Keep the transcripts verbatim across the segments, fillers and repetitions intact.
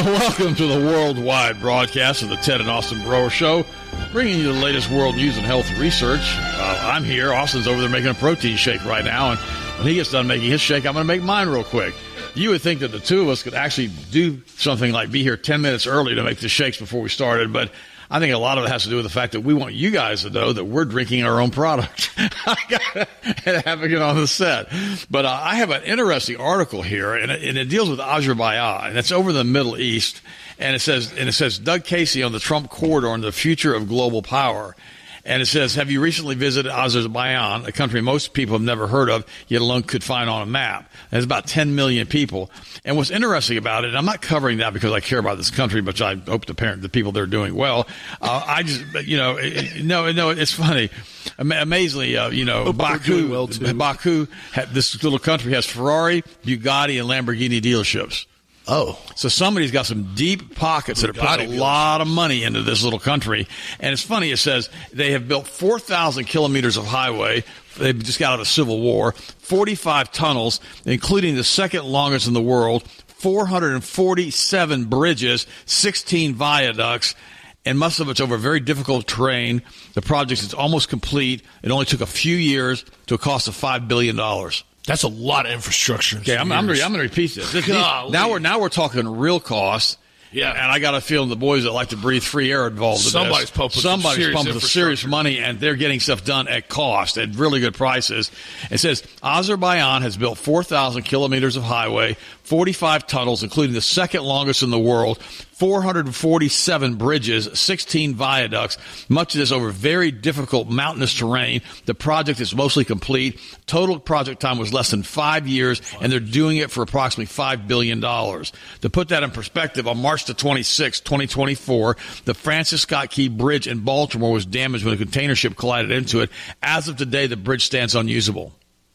Welcome to the worldwide broadcast of the Ted and Austin Broer Show, bringing you the latest world news and health research. Uh, I'm here. Austin's over there making a protein shake right now, and when he gets done making his shake, I'm going to make mine real quick. You would think that the two of us could actually do something like be here ten minutes early to make the shakes before we started, but I think a lot of it has to do with the fact that we want you guys to know that we're drinking our own product and having it on the set. But uh, I have an interesting article here, and it, and it deals with Azerbaijan, and it's over in the Middle East, and it says and it says Doug Casey on the Trump corridor and the future of global power. And it says, have you recently visited Azerbaijan, a country most people have never heard of, yet alone could find on a map? There's about ten million people. And what's interesting about it, and I'm not covering that because I care about this country, but I hope the parent, the people there are doing well. Uh, I just, you know, it, no, no, it's funny. Amazingly, uh, you know, Baku, well Baku, this little country has Ferrari, Bugatti, and Lamborghini dealerships. Oh. So somebody's got some deep pockets that are putting a lot of money into this little country. And it's funny, it says they have built four thousand kilometers of highway. They've just got out of a civil war, forty-five tunnels, including the second longest in the world, four hundred forty-seven bridges, sixteen viaducts, and most of it's over very difficult terrain. The project is almost complete. It only took a few years to a cost of five billion dollars. That's a lot of infrastructure. Okay, I'm, I'm, I'm going to repeat this. this now we're now we're talking real costs. Yeah, and I got a feeling the boys that like to breathe free air involved in Somebody's this. pumping Somebody's some pumping serious money, and they're getting stuff done at cost at really good prices. It says Azerbaijan has built four thousand kilometers of highway, forty-five tunnels, including the second longest in the world, four hundred forty-seven bridges, sixteen viaducts, much of this over very difficult mountainous terrain. The project is mostly complete. Total project time was less than five years, and they're doing it for approximately five billion dollars. To put that in perspective, on March the twenty-sixth, twenty twenty-four, the Francis Scott Key Bridge in Baltimore was damaged when a container ship collided into it. As of today, the bridge stands unusable.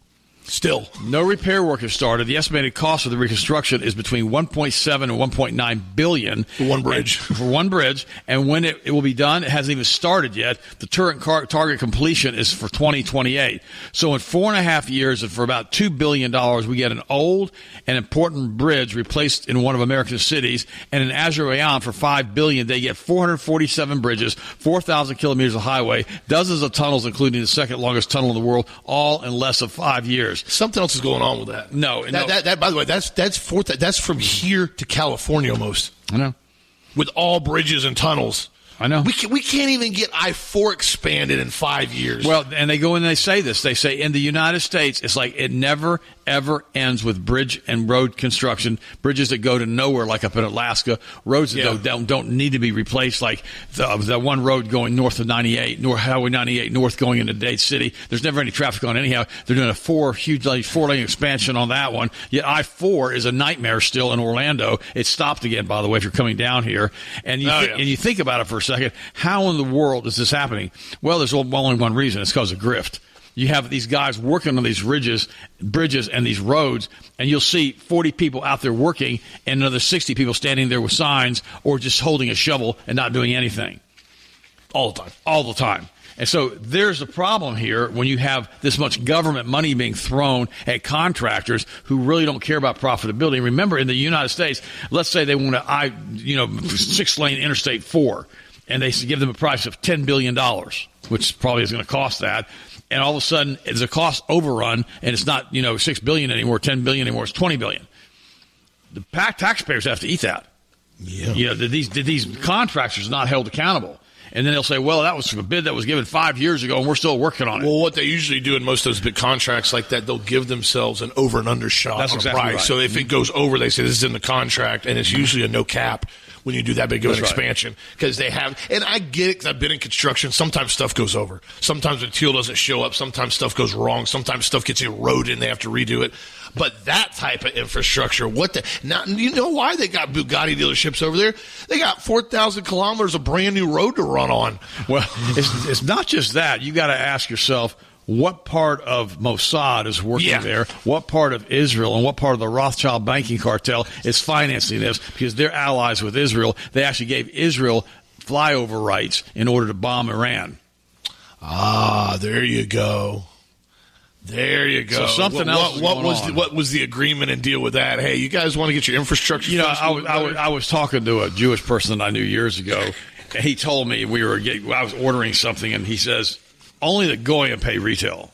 Still, no repair work has started. The estimated cost of the reconstruction is between one point seven and one point nine billion for one bridge. And, for one bridge, and when it, it will be done, it hasn't even started yet. The current car, target completion is for twenty twenty-eight. So in four and a half years, and for about two billion dollars, we get an old and important bridge replaced in one of America's cities. And in Azerbaijan, for five billion dollars, they get four hundred forty-seven bridges, four thousand kilometers of highway, dozens of tunnels, including the second longest tunnel in the world, all in less than five years. Something else is going on with that. No, that, no. That, that, by the way, that's that's fourth. That's from here to California almost. I know. With all bridges and tunnels. I know. We can, we can't even get I four expanded in five years. Well, and they go in and they say this. They say in the United States, it's like it never, ever ends with bridge and road construction. Bridges that go to nowhere, like up in Alaska. Roads that yeah. don't, don't need to be replaced, like the, the one road going north of ninety-eight, north Highway ninety-eight, north going into Dade City. There's never any traffic on anyhow. They're doing a four huge four-lane expansion on that one. Yet I four is a nightmare still in Orlando. It stopped again, by the way, if you're coming down here. And you, oh, th- yeah. and you think about it for a second. How in the world is this happening? Well, there's only one reason. It's because of grift. You have these guys working on these ridges, bridges and these roads, and you'll see forty people out there working and another sixty people standing there with signs or just holding a shovel and not doing anything. All the time. All the time. And so there's a problem here when you have this much government money being thrown at contractors who really don't care about profitability. Remember, in the United States, let's say they want to, I, you know, six-lane Interstate four, and they give them a price of ten billion dollars, which probably is going to cost that. And all of a sudden, it's a cost overrun, and it's not, you know, six billion dollars anymore, ten billion dollars anymore, it's twenty billion dollars. The taxpayers have to eat that. Yeah. You know, these, these contractors are not held accountable. And then they'll say, well, that was a bid that was given five years ago, and we're still working on it. Well, what they usually do in most of those big contracts like that, they'll give themselves an over and under shot That's on exactly price. Right. So if it goes over, they say this is in the contract, and it's usually a no cap when you do that big of an That's expansion. Because they have, and I get it because I've been in construction. Sometimes stuff goes over. Sometimes material doesn't show up. Sometimes stuff goes wrong. Sometimes stuff gets eroded and they have to redo it. But that type of infrastructure, what the, now, you know why they got Bugatti dealerships over there? They got four thousand kilometers of brand new road to run on. Well, it's, it's not just that. You got to ask yourself, what part of Mossad is working yeah. there? What part of Israel and what part of the Rothschild banking cartel is financing this? Because they're allies with Israel. They actually gave Israel flyover rights in order to bomb Iran. Ah, there you go. There you go. So something what, else what, what going was on. The, what was the agreement and deal with that? Hey, you guys want to get your infrastructure? You know, I was, I was I was talking to a Jewish person that I knew years ago, and he told me we were getting, I was ordering something, and he says only the goyim pay retail.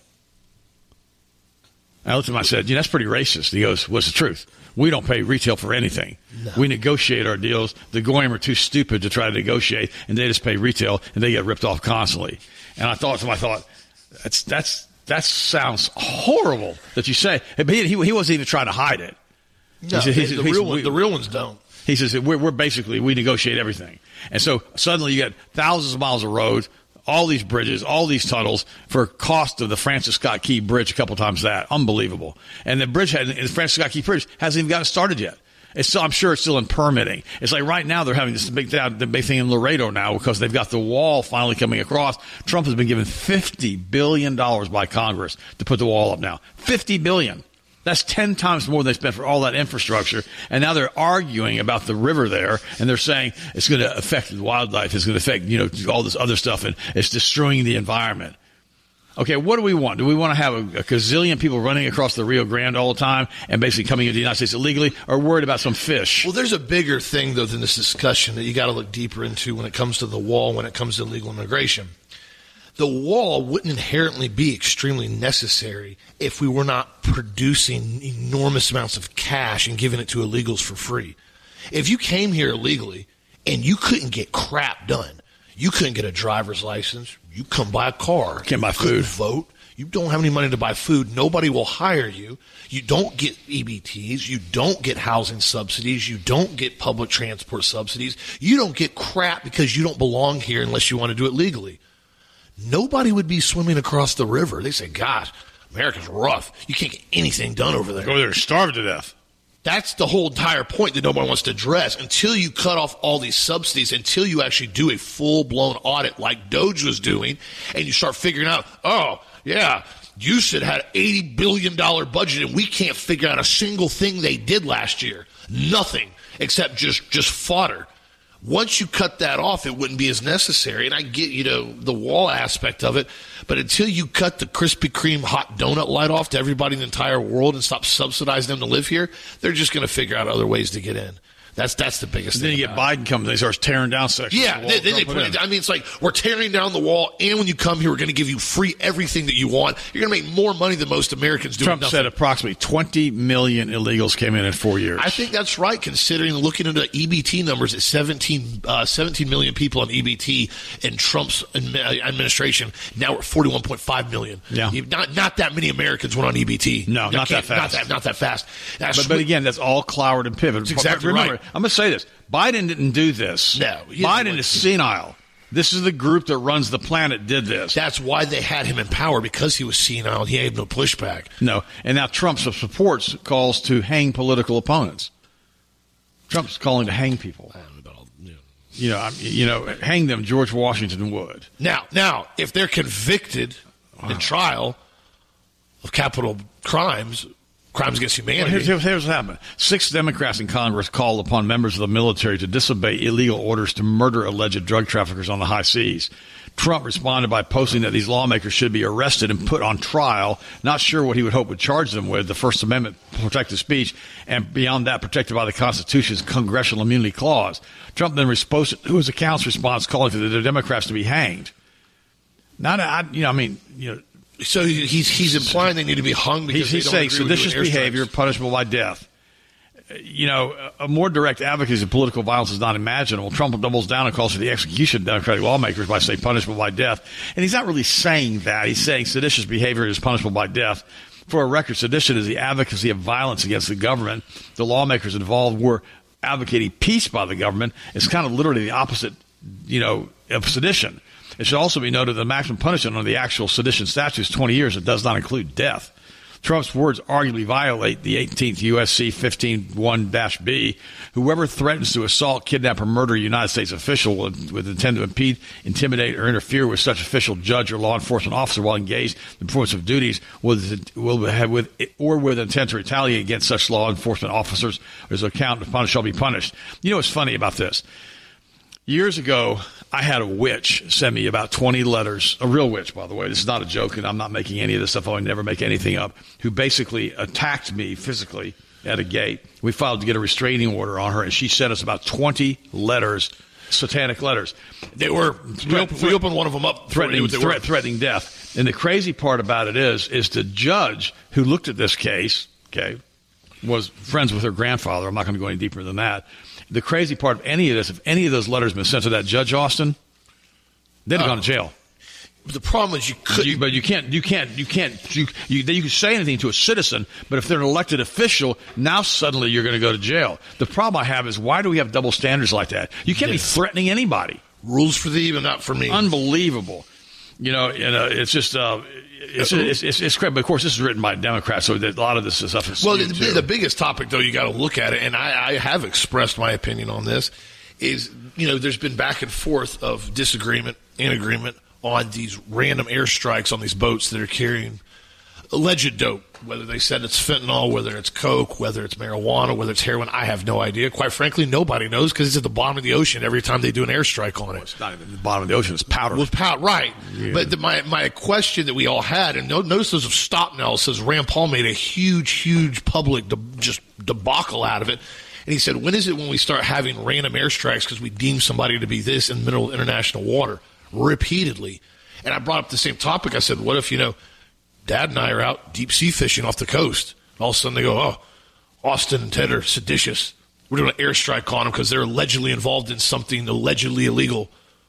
I looked at him. I said, "You know, that's pretty racist." He goes, "What's the truth? We don't pay retail for anything. No. We negotiate our deals. The goyim are too stupid to try to negotiate, and they just pay retail, and they get ripped off constantly." And I thought to him, I thought, that's that's. That sounds horrible that you say. But he, he, he wasn't even trying to hide it. No, he said, he the, said, the, he real said, one, we, the real ones don't. He says, we're, we're basically, we negotiate everything. And so suddenly you get thousands of miles of road, all these bridges, all these tunnels for cost of the Francis Scott Key Bridge a couple times that. Unbelievable. And the bridge, had, the Francis Scott Key Bridge hasn't even gotten started yet. It's still, I'm sure it's still in permitting. It's like right now they're having this big, the big thing in Laredo now because they've got the wall finally coming across. Trump has been given fifty billion dollars by Congress to put the wall up now. fifty billion dollars. That's ten times more than they spent for all that infrastructure. And now they're arguing about the river there, and they're saying it's going to affect wildlife. It's going to affect, you know, all this other stuff, and it's destroying the environment. Okay, what do we want? Do we want to have a, a gazillion people running across the Rio Grande all the time and basically coming into the United States illegally, or worried about some fish? Well, there's a bigger thing, though, than this discussion that you got to look deeper into when it comes to the wall, when it comes to illegal immigration. The wall wouldn't inherently be extremely necessary if we were not producing enormous amounts of cash and giving it to illegals for free. If you came here illegally and you couldn't get crap done, you couldn't get a driver's license, you couldn't buy a car, can't buy you couldn't food, vote, you don't have any money to buy food, nobody will hire you, you don't get E B Ts, you don't get housing subsidies, you don't get public transport subsidies, you don't get crap because you don't belong here unless you want to do it legally. Nobody would be swimming across the river. They say, gosh, America's rough. You can't get anything done over there. Go there and starve to death. That's the whole entire point that nobody wants to address. Until you cut off all these subsidies, until you actually do a full-blown audit like Doge was doing, and you start figuring out, oh, yeah, you should have eighty billion dollars budget, and we can't figure out a single thing they did last year. Nothing except just, just fodder. Once you cut that off, it wouldn't be as necessary. And I get, you know, the wall aspect of it. But until you cut the Krispy Kreme hot donut light off to everybody in the entire world and stop subsidizing them to live here, they're just going to figure out other ways to get in. That's that's the biggest and thing. Then you get Biden comes and he starts tearing down sections. Yeah, of the wall, then they put it, I mean, it's like we're tearing down the wall, and when you come here, we're going to give you free everything that you want. You're going to make more money than most Americans do. Trump said approximately twenty million illegals came in in four years. I think that's right, considering looking into E B T numbers at seventeen, uh, seventeen million people on E B T in Trump's administration. Now we're at forty-one point five million. Yeah. Not not that many Americans went on E B T. No, not that fast. Not that, not that fast. That's but, but again, that's all Cloward and Piven. That's exactly Remember, right. I'm going to say this. Biden didn't do this. No. Biden is senile. This is the group that runs the planet did this. That's why they had him in power, because he was senile. He had no pushback. No. And now Trump supports calls to hang political opponents. Trump's calling to hang people. I don't know about all, you know. You know, you know, hang them. George Washington would. Now, now, if they're convicted wow. in trial of capital crimes, crimes against humanity. Well, here's, here's what happened. Six Democrats in Congress called upon members of the military to disobey illegal orders to murder alleged drug traffickers on the high seas. Trump responded by posting that these lawmakers should be arrested and put on trial, not sure what he would hope would charge them with. The First Amendment protected speech, and beyond that, protected by the Constitution's Congressional Immunity Clause. Trump then responded to his account's response, calling for the Democrats to be hanged. Not, I, you know, I mean, you know, So he's he's implying they need to be hung because he's, he's they don't saying agree seditious with behavior punishable by death. You know, a more direct advocacy of political violence is not imaginable. Trump doubles down and calls for the execution of Democratic lawmakers by saying punishable by death. And he's not really saying that. He's saying seditious behavior is punishable by death. For a record, sedition is the advocacy of violence against the government. The lawmakers involved were advocating peace by the government. It's kind of literally the opposite, you know, of sedition. It should also be noted that the maximum punishment under the actual sedition statute is twenty years. It does not include death. Trump's words arguably violate the eighteenth U S C fifteen one B. Whoever threatens to assault, kidnap, or murder a United States official with, with intent to impede, intimidate, or interfere with such official, judge, or law enforcement officer while engaged in the performance of duties with, will have with or with intent to retaliate against such law enforcement officers, as account upon shall be punished. You know what's funny about this? Years ago, I had a witch send me about twenty letters, a real witch, by the way. This is not a joke, and I'm not making any of this stuff. I would never make anything up, who basically attacked me physically at a gate. We filed to get a restraining order on her, and she sent us about twenty letters, satanic letters. They were, we opened, we opened one of them up. Threatening, threat, threatening death. And the crazy part about it is, is the judge who looked at this case, okay, was friends with her grandfather. I'm not going to go any deeper than that. The crazy part of any of this, if any of those letters had been sent to that Judge Austin, they'd have uh, gone to jail. The problem is you could, you, but you can't, you can't, you can't, you, you, you can say anything to a citizen, but if they're an elected official, now suddenly you're going to go to jail. The problem I have is, why do we have double standards like that? You can't yeah. be threatening anybody. Rules for thee, but not for me. Unbelievable. You know, and, uh, it's just, uh, it's, it's, it's, it's great. But of course, this is written by Democrats, so a lot of this stuff is. Well, the, the biggest topic, though, you got to look at it, and I, I have expressed my opinion on this, is, you know, there's been back and forth of disagreement and agreement on these random airstrikes on these boats that are carrying alleged dope, whether they said it's fentanyl, whether it's coke, whether it's marijuana, whether it's heroin. I have no idea. Quite frankly, nobody knows, because it's at the bottom of the ocean every time they do an airstrike on it. It's not even the bottom of the ocean. It's powder. With powder, right. Yeah. But the, my, my question that we all had, and notice those have stopped now, says Rand Paul made a huge, huge public de- just debacle out of it. And he said, when is it when we start having random airstrikes because we deem somebody to be this in the middle of international water? Repeatedly. And I brought up the same topic. I said, what if, you know, Dad and I are out deep sea fishing off the coast. All of a sudden they go, oh, Austin and Ted are seditious. We're doing an airstrike on them because they're allegedly involved in something allegedly illegal.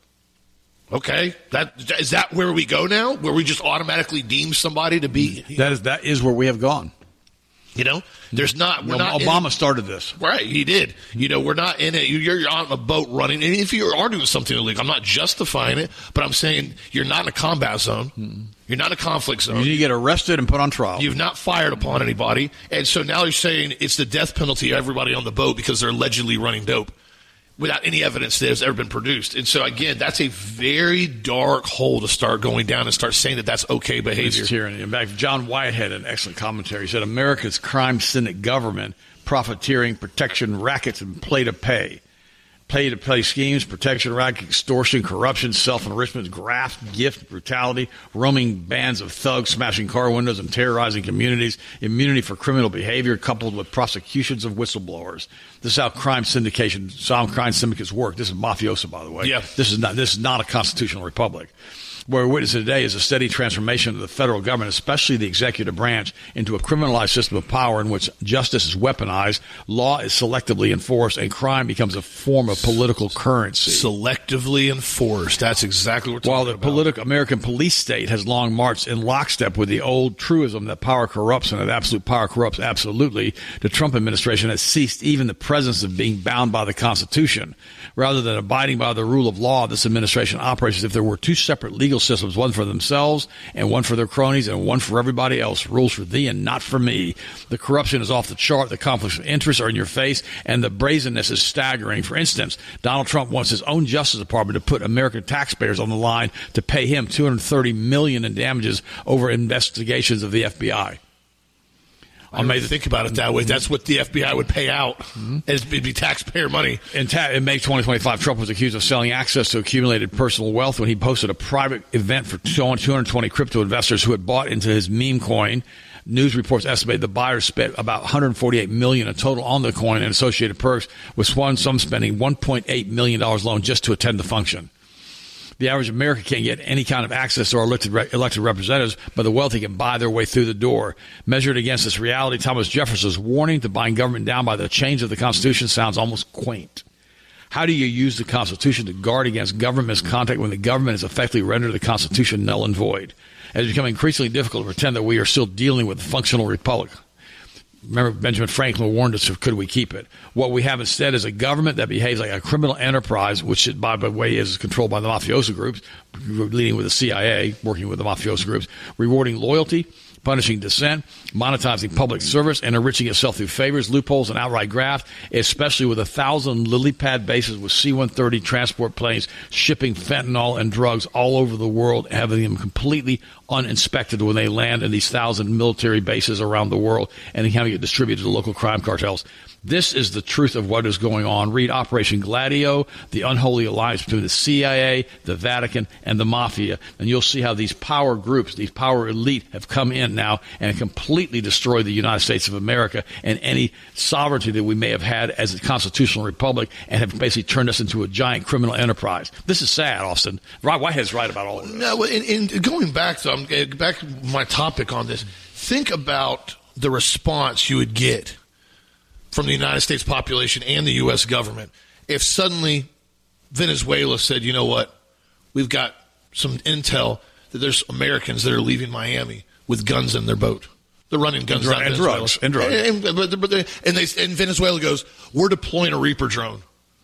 Okay, that is that where we go now? Where we just automatically deem somebody to be? That is that is where we have gone. You know, there's not. We're well, not. Obama in, started this, right? He did. You know, we're not in it. You're, you're on a boat running, and if you are doing something illegal, I'm not justifying it, but I'm saying you're not in a combat zone. Mm-hmm. You're not in a conflict zone. You need to get arrested and put on trial. You've not fired upon anybody, and so now you're saying it's the death penalty of everybody on the boat because they're allegedly running dope, without any evidence that has ever been produced. And so, again, that's a very dark hole to start going down and start saying that that's okay behavior. It's tyranny. In fact, John White had an excellent commentary. He said, America's crime-cynic government, profiteering, protection, rackets, and play-to-pay. Pay-to-play schemes, protection, racket, extortion, corruption, self-enrichment, graft, gift, brutality, roaming bands of thugs smashing car windows and terrorizing communities, immunity for criminal behavior coupled with prosecutions of whistleblowers. This is how crime syndication, how crime syndicates work. This is mafioso, by the way. Yeah. This is not. This is not a constitutional republic. What we're witnessing today is a steady transformation of the federal government, especially the executive branch, into a criminalized system of power in which justice is weaponized, law is selectively enforced, and crime becomes a form of political currency. Selectively enforced. That's exactly what we're talking While the about. political American police state has long marched in lockstep with the old truism that power corrupts and that absolute power corrupts absolutely, the Trump administration has ceased even the presence of being bound by the Constitution. Rather than abiding by the rule of law, this administration operates as if there were two separate legal systems, one for themselves and one for their cronies and one for everybody else. Rules for thee and not for me. The corruption is off the chart. The conflicts of interest are in your face, and the brazenness is staggering. For instance, Donald Trump wants his own Justice Department to put American taxpayers on the line to pay him two hundred thirty million dollars in damages over investigations of the F B I. I may think about it that way. That's what the F B I would pay out. Mm-hmm. It'd be taxpayer money. In, ta- in May twenty twenty-five, Trump was accused of selling access to accumulated personal wealth when he posted a private event for two hundred twenty crypto investors who had bought into his meme coin. News reports estimate the buyers spent about one hundred forty-eight million dollars in total on the coin and associated perks, with one some spending one point eight million dollars alone just to attend the function. The average American can't get any kind of access to our elected, re- elected representatives, but the wealthy can buy their way through the door. Measured against this reality, Thomas Jefferson's warning to bind government down by the change of the Constitution sounds almost quaint. How do you use the Constitution to guard against government misconduct when the government has effectively rendered the Constitution null and void? It has become increasingly difficult to pretend that we are still dealing with a functional republic. Remember, Benjamin Franklin warned us of could we keep it. What we have instead is a government that behaves like a criminal enterprise, which, by the way, is controlled by the mafioso groups, leading with the C I A, working with the mafioso groups, rewarding loyalty, punishing dissent, monetizing public service, and enriching itself through favors, loopholes, and outright graft, especially with a thousand lily pad bases with C one thirty transport planes shipping fentanyl and drugs all over the world, having them completely uninspected when they land in these thousand military bases around the world and having it distributed to local crime cartels. This is the truth of what is going on. Read Operation Gladio, the unholy alliance between the C I A, the Vatican, and the Mafia. And you'll see how these power groups, these power elite have come in now and completely destroyed the United States of America and any sovereignty that we may have had as a constitutional republic, and have basically turned us into a giant criminal enterprise. This is sad, Austin. Rod Whitehead's right about all of this. No, in, in going back to, um, back to my topic on this, think about the response you would get from the United States population and the U S government if suddenly Venezuela said, you know what, we've got some intel that there's Americans that are leaving Miami with guns in their boat. They're running guns and, down and Venezuela. drugs. And drugs. And, and, but, but they, and, they, and Venezuela goes, we're deploying a Reaper drone.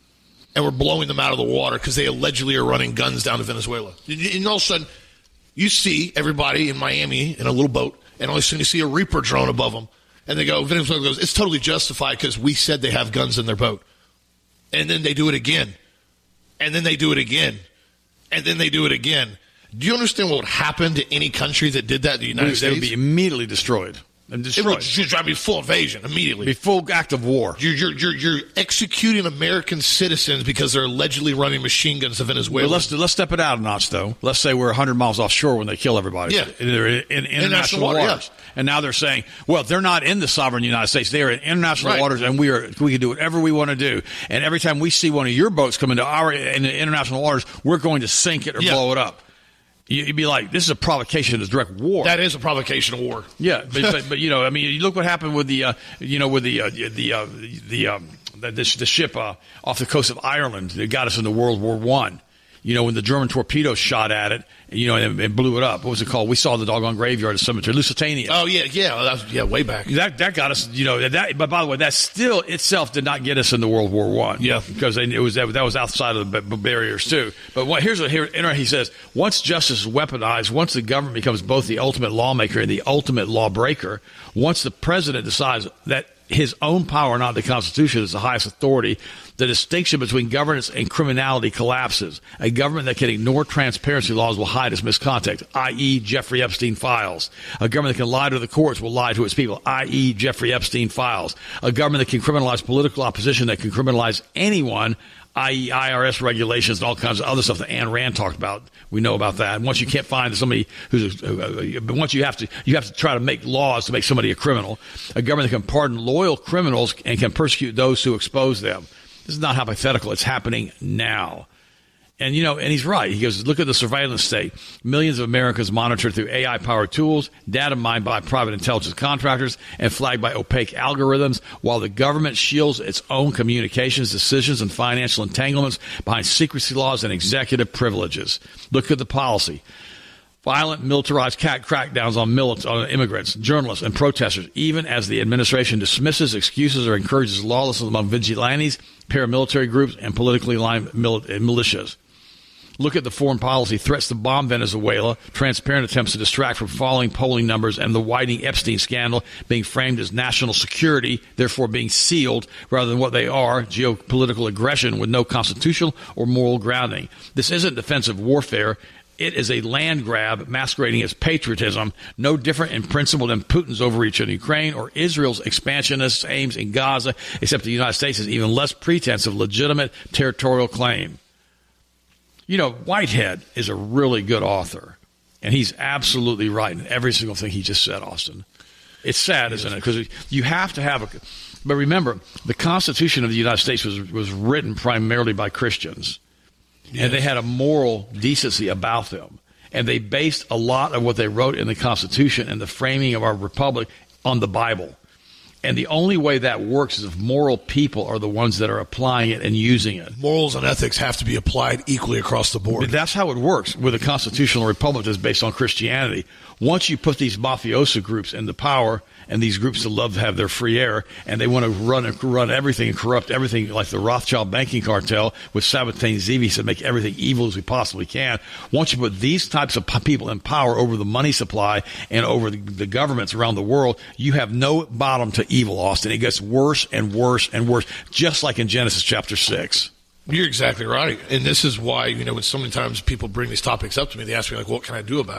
And we're blowing them out of the water because they allegedly are running guns down to Venezuela. And all of a sudden, you see everybody in Miami in a little boat, and all of a sudden you see a Reaper drone above them. And they go, Venezuela goes, it's totally justified because we said they have guns in their boat. And then they do it again. And then they do it again. And then they do it again. Do you understand what would happen to any country that did that in the United They States? would be immediately destroyed. And It destroyed. would just be full invasion immediately. Be full act of war. You're, you're, you're, you're executing American citizens because they're allegedly running machine guns to Venezuela. But let's let's step it out a notch, though. Let's say we're one hundred miles offshore when they kill everybody. Yeah. And they're in, in international, International water, waters. yeah. And now they're saying, well, they're not in the sovereign United States. They are in international Right. waters, and we are we can do whatever we want to do. And every time we see one of your boats come into our in the international waters, we're going to sink it or Yeah. blow it up. You'd be like, this is a provocation of direct war. That is a provocation of war. Yeah, but, but but you know, I mean, you look what happened with the uh, you know with the uh, the uh, the um, the, the ship uh, off the coast of Ireland that got us into World War One. You know, when the German torpedoes shot at it, you know, and, and blew it up. What was it called? We saw the doggone graveyard of cemetery, Lusitania. Oh yeah, yeah, that was, yeah, way back. That that got us, you know. That, but by the way, that still itself did not get us into World War One. Yeah, because it was that, that was outside of the barriers too. But what, here's what here he says: once justice is weaponized, once the government becomes both the ultimate lawmaker and the ultimate lawbreaker, once the president decides that his own power, not the Constitution, is the highest authority, the distinction between governance and criminality collapses. A government that can ignore transparency laws will hide its misconduct, that is. Jeffrey Epstein files. A government that can lie to the courts will lie to its people, that is. Jeffrey Epstein files. A government that can criminalize political opposition, that can criminalize anyone, that is I R S regulations and all kinds of other stuff that Ayn Rand talked about. We know about that. And once you can't find somebody who's, uh, but once you have to, you have to try to make laws to make somebody a criminal. A government that can pardon loyal criminals and can persecute those who expose them. This is not hypothetical. It's happening now. And, you know, and he's right. He goes, look at the surveillance state. Millions of Americans monitored through A I-powered tools, data mined by private intelligence contractors, and flagged by opaque algorithms, while the government shields its own communications, decisions, and financial entanglements behind secrecy laws and executive privileges. Look at the policy. Violent, militarized crackdowns on, milit- on immigrants, journalists, and protesters, even as the administration dismisses, excuses, or encourages lawlessness among vigilantes, paramilitary groups, and politically aligned mil- militias. Look at the foreign policy threats to bomb Venezuela, transparent attempts to distract from falling polling numbers, and the widening Epstein scandal being framed as national security, therefore being sealed rather than what they are, geopolitical aggression with no constitutional or moral grounding. This isn't defensive warfare. It is a land grab masquerading as patriotism, no different in principle than Putin's overreach in Ukraine or Israel's expansionist aims in Gaza, except the United States has even less pretense of legitimate territorial claim. You know, Whitehead is a really good author, and he's absolutely right in every single thing he just said, Austin. It's sad, isn't it? Because you have to have a... But remember, the Constitution of the United States was, was written primarily by Christians. Yes. And they had a moral decency about them. And they based a lot of what they wrote in the Constitution and the framing of our republic on the Bible. And the only way that works is if moral people are the ones that are applying it and using it. Morals and ethics have to be applied equally across the board. But that's how it works with a constitutional republic that's based on Christianity. Once you put these mafioso groups into power, and these groups that love to have their free air, and they want to run run everything and corrupt everything, like the Rothschild banking cartel with Sabatin Zivis, to make everything evil as we possibly can. Once you put these types of people in power over the money supply and over the, the governments around the world, you have no bottom to evil, Austin. It gets worse and worse and worse, just like in Genesis chapter six. You're exactly right. And this is why, you know, when so many times people bring these topics up to me, they ask me, like, what can I do about them?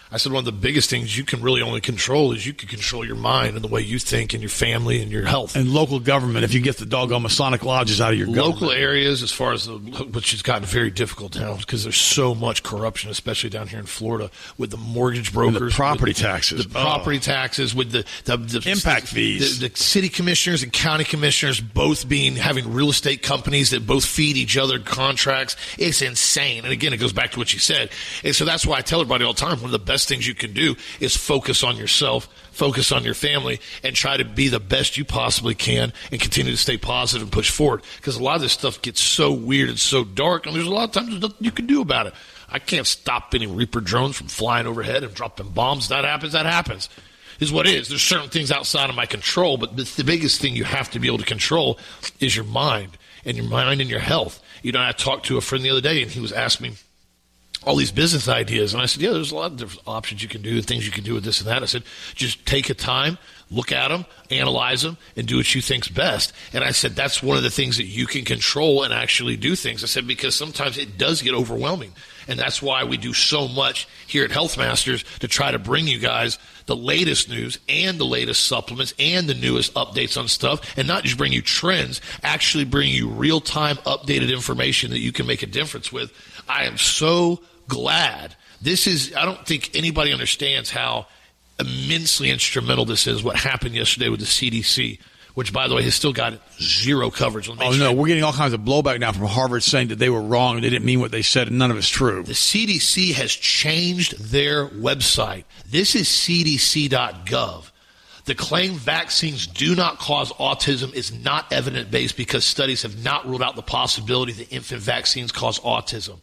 I said one of the biggest things you can really only control is you can control your mind and the way you think and your family and your health. And local government, if you get the doggone Masonic lodges out of your local government. areas, as far as the, which has gotten very difficult now because there's so much corruption, especially down here in Florida with the mortgage brokers, and the property with taxes, the property oh. taxes, with the, the, the impact fees, the, the city commissioners and county commissioners both being having real estate companies that both feed each other contracts. It's insane. And again, it goes back to what you said. And so that's why I tell everybody all the time, one of the best things you can do is focus on yourself, focus on your family, and try to be the best you possibly can and continue to stay positive and push forward. Because a lot of this stuff gets so weird and so dark, and there's a lot of times there's nothing you can do about it. I can't stop any Reaper drones from flying overhead and dropping bombs. That happens, that happens. Is what it is. There's certain things outside of my control, but the biggest thing you have to be able to control is your mind and your mind and your health. You know, I talked to a friend the other day, and he was asking me all these business ideas. And I said, yeah, there's a lot of different options you can do, things you can do with this and that. I said, just take a time, look at them, analyze them, and do what you think's best. And I said, that's one of the things that you can control and actually do things. I said, because sometimes it does get overwhelming. And that's why we do so much here at Health Masters to try to bring you guys the latest news and the latest supplements and the newest updates on stuff, and not just bring you trends, actually bring you real-time updated information that you can make a difference with. I am so glad. This is, I don't think anybody understands how immensely instrumental this is, what happened yesterday with the C D C, which, by the way, has still got zero coverage. Oh, no, we're getting all kinds of blowback now from Harvard saying that they were wrong and they didn't mean what they said, and none of it's true. The C D C has changed their website. This is C D C dot gov. The claim vaccines do not cause autism is not evidence-based because studies have not ruled out the possibility that infant vaccines cause autism.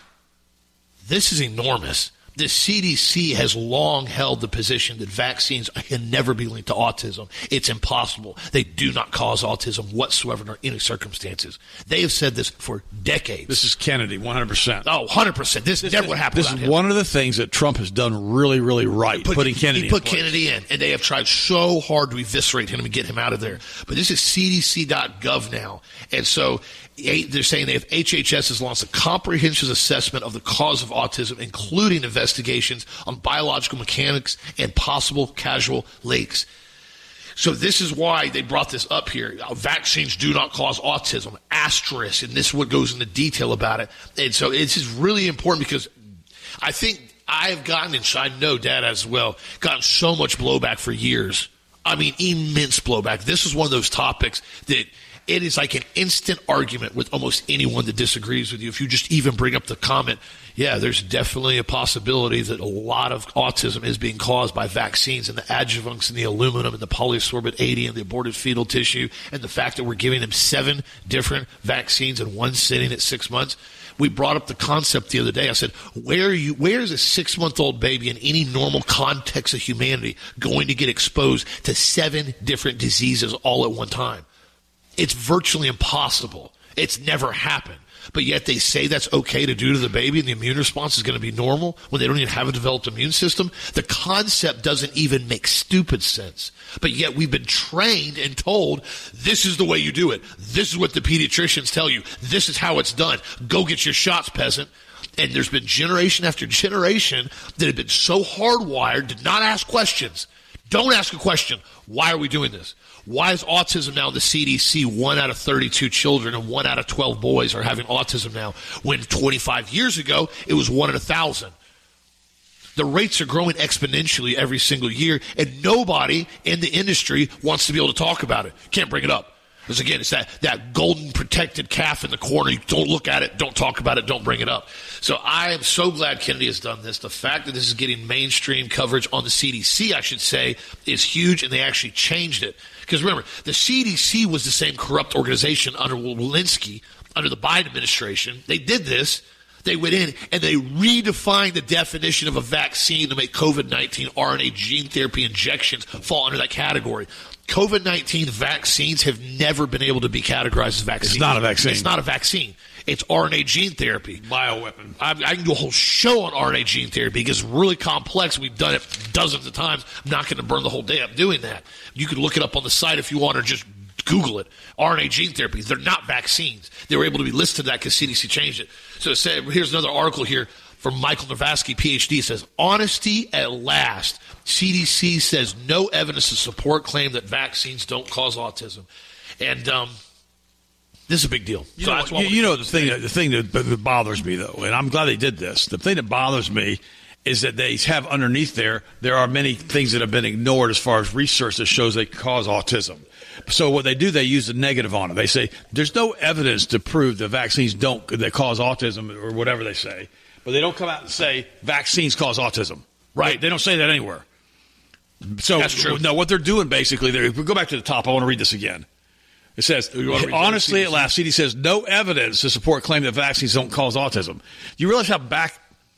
This is enormous. The C D C has long held the position that vaccines can never be linked to autism. It's impossible. They do not cause autism whatsoever under any circumstances. They have said this for decades. This is Kennedy, one hundred percent. Oh, one hundred percent. This, this never would happen. This is him. One of the things that Trump has done really, really right, put, putting Kennedy he put in place. Kennedy in, and they have tried so hard to eviscerate him and get him out of there. But this is C D C dot gov now. And so they're saying they have H H S has launched a comprehensive assessment of the cause of autism, including investigations on biological mechanics and possible causal links. So this is why they brought this up here. Vaccines do not cause autism, asterisk, and this is what goes into detail about it. And so this is really important because I think I've gotten, and I know Dad as well, gotten so much blowback for years. I mean, immense blowback. This is one of those topics that it is like an instant argument with almost anyone that disagrees with you. If you just even bring up the comment, yeah, there's definitely a possibility that a lot of autism is being caused by vaccines and the adjuvants and the aluminum and the polysorbate eighty and the aborted fetal tissue and the fact that we're giving them seven different vaccines in one sitting at six months. We brought up the concept the other day. I said, where are you, where is a six-month-old baby in any normal context of humanity going to get exposed to seven different diseases all at one time? It's virtually impossible. It's never happened. But yet they say that's okay to do to the baby and the immune response is going to be normal when they don't even have a developed immune system. The concept doesn't even make stupid sense. But yet we've been trained and told this is the way you do it. This is what the pediatricians tell you. This is how it's done. Go get your shots, peasant. And there's been generation after generation that have been so hardwired to not ask questions. Don't ask a question. Why are we doing this? Why is autism now in the C D C one out of thirty-two children and one out of twelve boys are having autism now when twenty-five years ago it was one in a thousand? The rates are growing exponentially every single year, and nobody in the industry wants to be able to talk about it. Can't bring it up. Because, again, it's that, that golden protected calf in the corner. You don't look at it, don't talk about it, don't bring it up. So I am so glad Kennedy has done this. The fact that this is getting mainstream coverage on the C D C, I should say, is huge, and they actually changed it. Because, remember, the C D C was the same corrupt organization under Walensky, under the Biden administration. They did this. They went in and they redefined the definition of a vaccine to make COVID nineteen R N A gene therapy injections fall under that category. COVID nineteen vaccines have never been able to be categorized as vaccines. It's not a vaccine. It's not a vaccine. It's R N A gene therapy. Bioweapon. I, I can do a whole show on R N A gene therapy because it's really complex. We've done it dozens of times. I'm not going to burn the whole day up doing that. You can look it up on the site if you want, or just Google it. R N A gene therapy. They're not vaccines. They were able to be listed that because C D C changed it. So it said, here's another article here. from Michael Nowacki, P H D, says, honesty at last. C D C says no evidence to support claim that vaccines don't cause autism. And um, this is a big deal. You so know, that's you, you know the thing, the thing that, that bothers me, though, and I'm glad they did this, the thing that bothers me is that they have underneath there, there are many things that have been ignored as far as research that shows they cause autism. So what they do, they use the negative on it. They say there's no evidence to prove that vaccines don't that cause autism or whatever they say, but they don't come out and say vaccines cause autism. Right? They, they don't say that anywhere. So that's true. No, what they're doing basically, if we go back to the top, I want to read this again. It says, honestly, at last, C D C says no evidence to support claim that vaccines don't cause autism. You realize how back,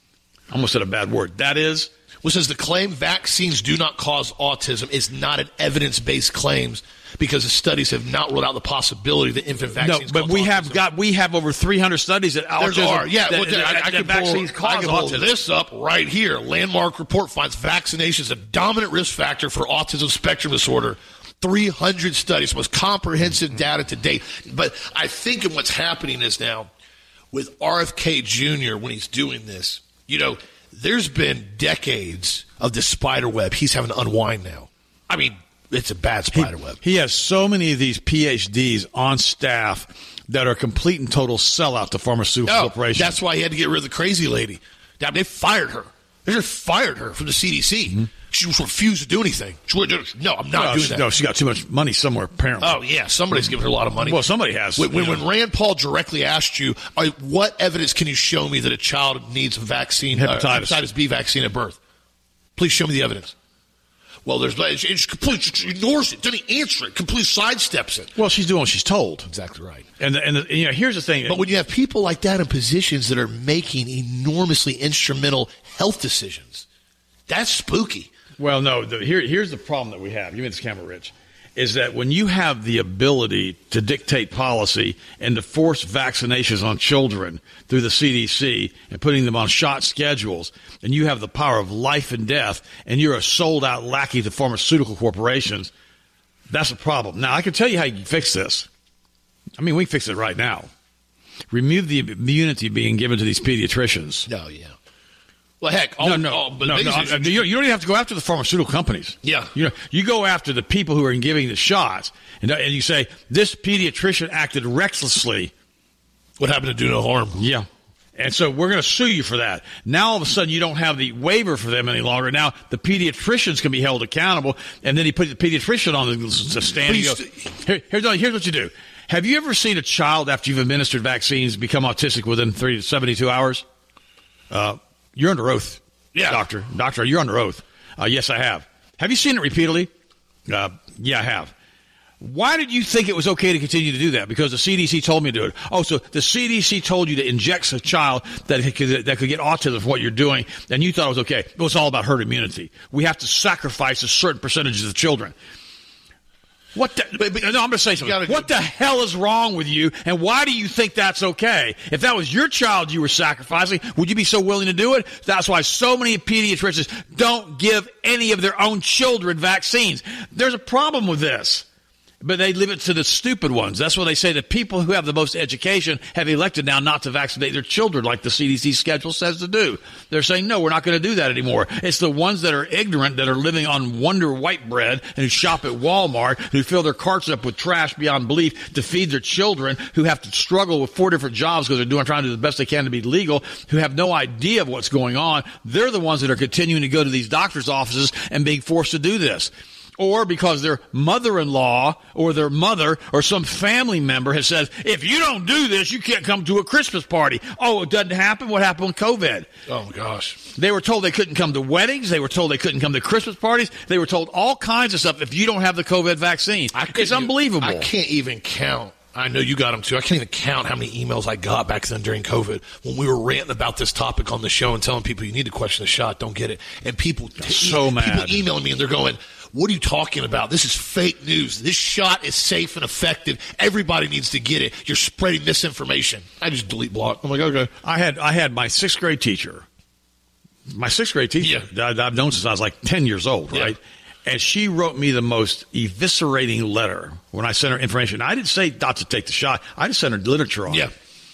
I almost said a bad word, that is? Well, it says the claim vaccines do not cause autism is not an evidence-based claim because the studies have not ruled out the possibility that infant vaccines No, but cause we autism. have got, we have over three hundred studies that There's autism, are. Yeah, that, well, that, I, I, that can vaccines pull, I cause can hold autism. this up right here. Landmark report finds vaccinations a dominant risk factor for autism spectrum disorder. three hundred studies, most comprehensive data to date. But I think in what's happening is now with R F K Junior when he's doing this, you know, there's been decades of this spider web he's having to unwind now. I mean, it's a bad spider he, web. He has so many of these P H Ds on staff that are complete and total sellout to pharmaceutical No, corporations. that's why he had to get rid of the crazy lady. Now, they fired her. They just fired her from the C D C. Mm-hmm. She just refused to do anything. She wouldn't do it. No, I'm not no, doing she, that. No, she got too much money somewhere, apparently. Oh, yeah. Somebody's giving her a lot of money. Well, somebody has. When, when, know. when Rand Paul directly asked you, uh, what evidence can you show me that a child needs a vaccine, hepatitis. Uh, hepatitis B vaccine at birth? Please show me the evidence. Well, there's it just completely ignores it, doesn't answer it, completely sidesteps it. Well, she's doing what she's told. Exactly right. And, the, and, the, and you know, here's the thing. But when you have people like that in positions that are making enormously instrumental health decisions, that's spooky. Well, no, the, here, here's the problem that we have. You made this camera, Rich, is that when you have the ability to dictate policy and to force vaccinations on children through the C D C and putting them on shot schedules, and you have the power of life and death, and you're a sold-out lackey to pharmaceutical corporations, that's a problem. Now, I can tell you how you can fix this. I mean, we can fix it right now. Remove the immunity being given to these pediatricians. No, yeah. Well, heck, all, no, no, all, but no, no I, you, you don't even have to go after the pharmaceutical companies. Yeah. You know, you go after the people who are giving the shots, and, and you say, this pediatrician acted recklessly. What happened to do no harm? Yeah. And so we're going to sue you for that. Now, all of a sudden, you don't have the waiver for them any longer. Now, the pediatricians can be held accountable, and then he put the pediatrician on the, the stand. And he goes, Here, here's, here's what you do. Have you ever seen a child, after you've administered vaccines, become autistic within three to seventy-two hours? Uh, you're under oath, yeah. doctor. Doctor, you're under oath. Uh, yes, I have. Have you seen it repeatedly? Uh, yeah, I have. Why did you think it was okay to continue to do that? Because the C D C told me to do it. Oh, so the C D C told you to inject a child that could, that could get autism from what you're doing, and you thought it was okay. It was all about herd immunity. We have to sacrifice a certain percentage of the children. What the, but, but, no, I'm going to say something. What the hell is wrong with you, and why do you think that's okay? If that was your child you were sacrificing, would you be so willing to do it? That's why so many pediatricians don't give any of their own children vaccines. There's a problem with this. But they leave it to the stupid ones. That's what they say. The people who have the most education have elected now not to vaccinate their children like the C D C schedule says to do. They're saying, no, we're not going to do that anymore. It's the ones that are ignorant, that are living on Wonder White bread and who shop at Walmart, who fill their carts up with trash beyond belief to feed their children, who have to struggle with four different jobs because they're doing trying to do the best they can to be legal, who have no idea of what's going on. They're the ones that are continuing to go to these doctors' offices and being forced to do this. Or because their mother-in-law or their mother or some family member has said, if you don't do this, you can't come to a Christmas party. Oh, it doesn't happen? What happened with COVID? Oh, gosh. They were told they couldn't come to weddings. They were told they couldn't come to Christmas parties. They were told all kinds of stuff if you don't have the COVID vaccine. It's unbelievable. I can't even count. I know you got them too. I can't even count how many emails I got back then during COVID when we were ranting about this topic on the show and telling people you need to question the shot, don't get it. And people, t- so e- mad. people emailing me and they're going, what are you talking about? This is fake news. This shot is safe and effective. Everybody needs to get it. You're spreading misinformation. I just delete block. I'm like, okay. I had I had my sixth grade teacher, my sixth grade teacher yeah. that I've known since I was like ten years old, right? Yeah. And she wrote me the most eviscerating letter when I sent her information. I didn't say not to take the shot. I just sent her literature on yeah. it.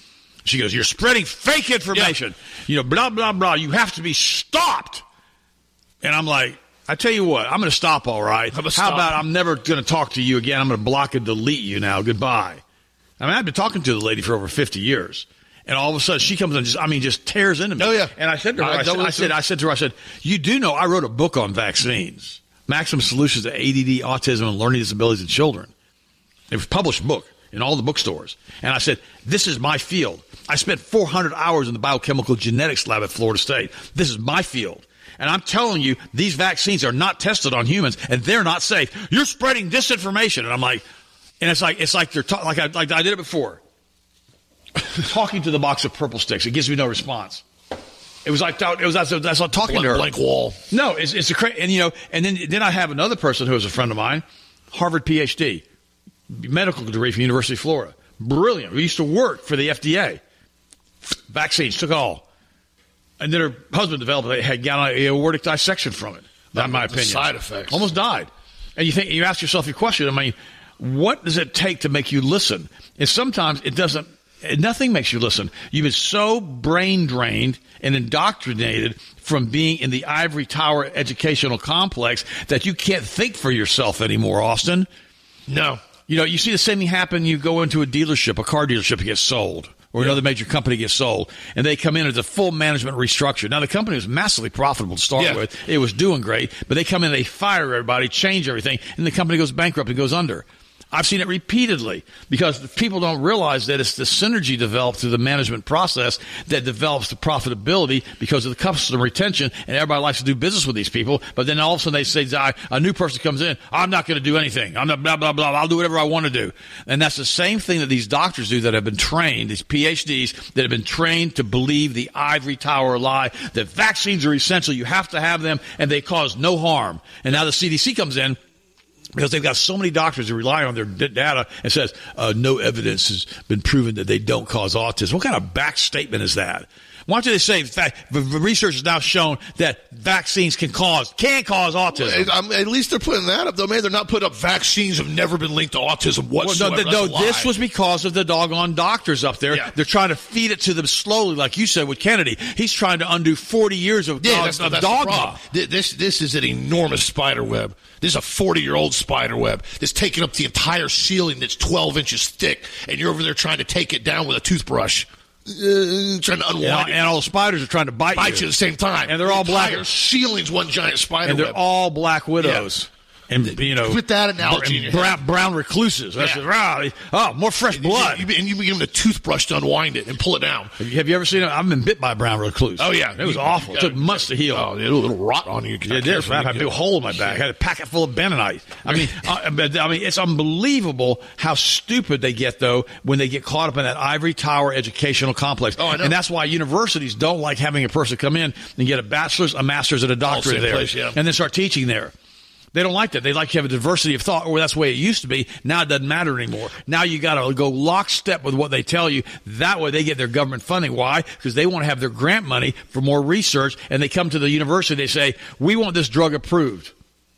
She goes, you're spreading fake information. Yeah. You know, blah, blah, blah. You have to be stopped. And I'm like, I tell you what, I'm going to stop, all right. How stop. about I'm never going to talk to you again. I'm going to block and delete you now. Goodbye. I mean, I've been talking to the lady for over fifty years. And all of a sudden, she comes and just, I mean, just tears into me. Oh, yeah. And I said to her, I, I, said, I, said, I said to her, I said, you do know I wrote a book on vaccines, Maximum Solutions to A D D, Autism, and Learning Disabilities in Children. It was a published book in all the bookstores. And I said, this is my field. I spent four hundred hours in the biochemical genetics lab at Florida State. This is my field. And I'm telling you, these vaccines are not tested on humans, and they're not safe. You're spreading disinformation. And I'm like, and it's like, it's like they're ta- like I, like I did it before. Talking to the box of purple sticks. It gives me no response. It was like, it was, that's, that's like talking blank, to her. Blank wall. No, it's, it's a cra- and you know, and then, then I have another person who is a friend of mine, Harvard P H D, medical degree from University of Florida. Brilliant. We used to work for the F D A. Vaccines, took it all. And then her husband developed, had got an aortic dissection from it. Not in my opinion. Side effects. Almost died. And you think, you ask yourself your question, I mean, what does it take to make you listen? And sometimes it doesn't, nothing makes you listen. You've been so brain drained and indoctrinated from being in the ivory tower educational complex that you can't think for yourself anymore, Austin. No. You know, you see the same thing happen. You go into a dealership, a car dealership, it gets sold. Or another major company gets sold, and they come in as a full management restructure. Now, the company was massively profitable to start yeah. with. It was doing great, but they come in, they fire everybody, change everything, and the company goes bankrupt and goes under. I've seen it repeatedly because people don't realize that it's the synergy developed through the management process that develops the profitability because of the customer retention, and everybody likes to do business with these people. But then all of a sudden they say, a new person comes in, I'm not going to do anything. I'm not blah, blah, blah. I'll do whatever I want to do. And that's the same thing that these doctors do that have been trained, these P H Ds that have been trained to believe the ivory tower lie, that vaccines are essential, you have to have them, and they cause no harm. And now the C D C comes in, because they've got so many doctors who rely on their d- data and says, uh, no evidence has been proven that they don't cause autism. What kind of back statement is that? Why don't they say, in fact, the research has now shown that vaccines can cause, can cause autism? Well, at least they're putting that up, though, man. They're not putting up vaccines have never been linked to autism whatsoever. Well, no, no this was because of the doggone doctors up there. Yeah. They're trying to feed it to them slowly, like you said with Kennedy. He's trying to undo forty years of, yeah, dog, that's, of that's dogma. This, this is an enormous spider web. This is a forty-year-old spider web that's taking up the entire ceiling that's twelve inches thick, and you're over there trying to take it down with a toothbrush. Uh, trying to unwind yeah, it. And all the spiders are trying to bite, bite you. you at the same time. And they're all the black. Entire ceiling's one giant spider and they're web. all black widows. Yeah. And, you know, with that analogy, and brown, brown recluses. That's yeah. just, oh, more fresh and blood. You, you, and you give them a toothbrush to unwind it and pull it down. Have you, have you ever seen it? I've been bit by a brown recluse. Oh yeah, it was you, awful. You it took months to heal. Oh, it'll, it'll rot on you. It did. I had a big hole in my back. I had a packet full of bentonite. I mean, I, I mean, it's unbelievable how stupid they get though when they get caught up in that ivory tower educational complex. Oh, I know. And that's why universities don't like having a person come in and get a bachelor's, a master's, and a doctorate there, place, yeah. and then start teaching there. They don't like that. They like to have a diversity of thought, or that's the way it used to be. Now it doesn't matter anymore. Now you got to go lockstep with what they tell you. That way they get their government funding. Why? Because they want to have their grant money for more research, and they come to the university. They say, we want this drug approved.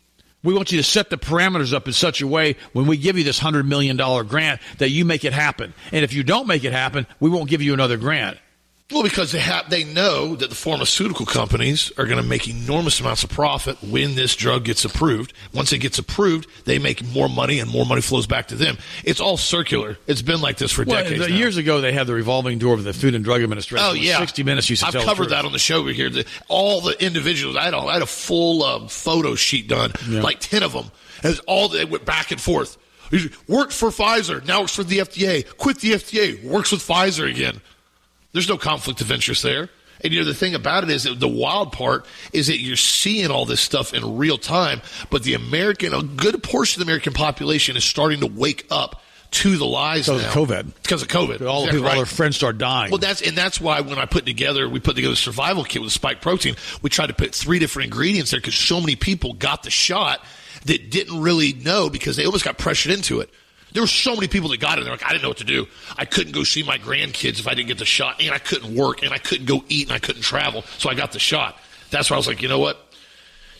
We want you to set the parameters up in such a way when we give you this one hundred million dollars grant that you make it happen. And if you don't make it happen, we won't give you another grant. Well, because they have, they know that the pharmaceutical companies are going to make enormous amounts of profit when this drug gets approved. Once it gets approved, they make more money, and more money flows back to them. It's all circular. It's been like this for well, decades the, now. Years ago, they had the revolving door of the Food and Drug Administration. Oh, yeah. sixty minutes used to I've tell covered the truth. that on the show over here. The, all the individuals, I had a, I had a full uh, photo sheet done, yeah. like ten of them. As all they went back and forth. Worked for Pfizer, now works for the F D A. Quit the F D A, works with Pfizer again. There's no conflict of interest there. And, you know, the thing about it is that the wild part is that you're seeing all this stuff in real time, but the American, a good portion of the American population is starting to wake up to the lies because now. Because of COVID. Because of COVID. All, exactly people, right. all their friends start dying. Well, that's and that's why when I put together, we put together a survival kit with a spike protein, we tried to put three different ingredients there because so many people got the shot that didn't really know because they almost got pressured into it. There were so many people that got it, and they're like, I didn't know what to do. I couldn't go see my grandkids if I didn't get the shot, and I couldn't work, and I couldn't go eat, and I couldn't travel, so I got the shot. That's why I was like, you know what?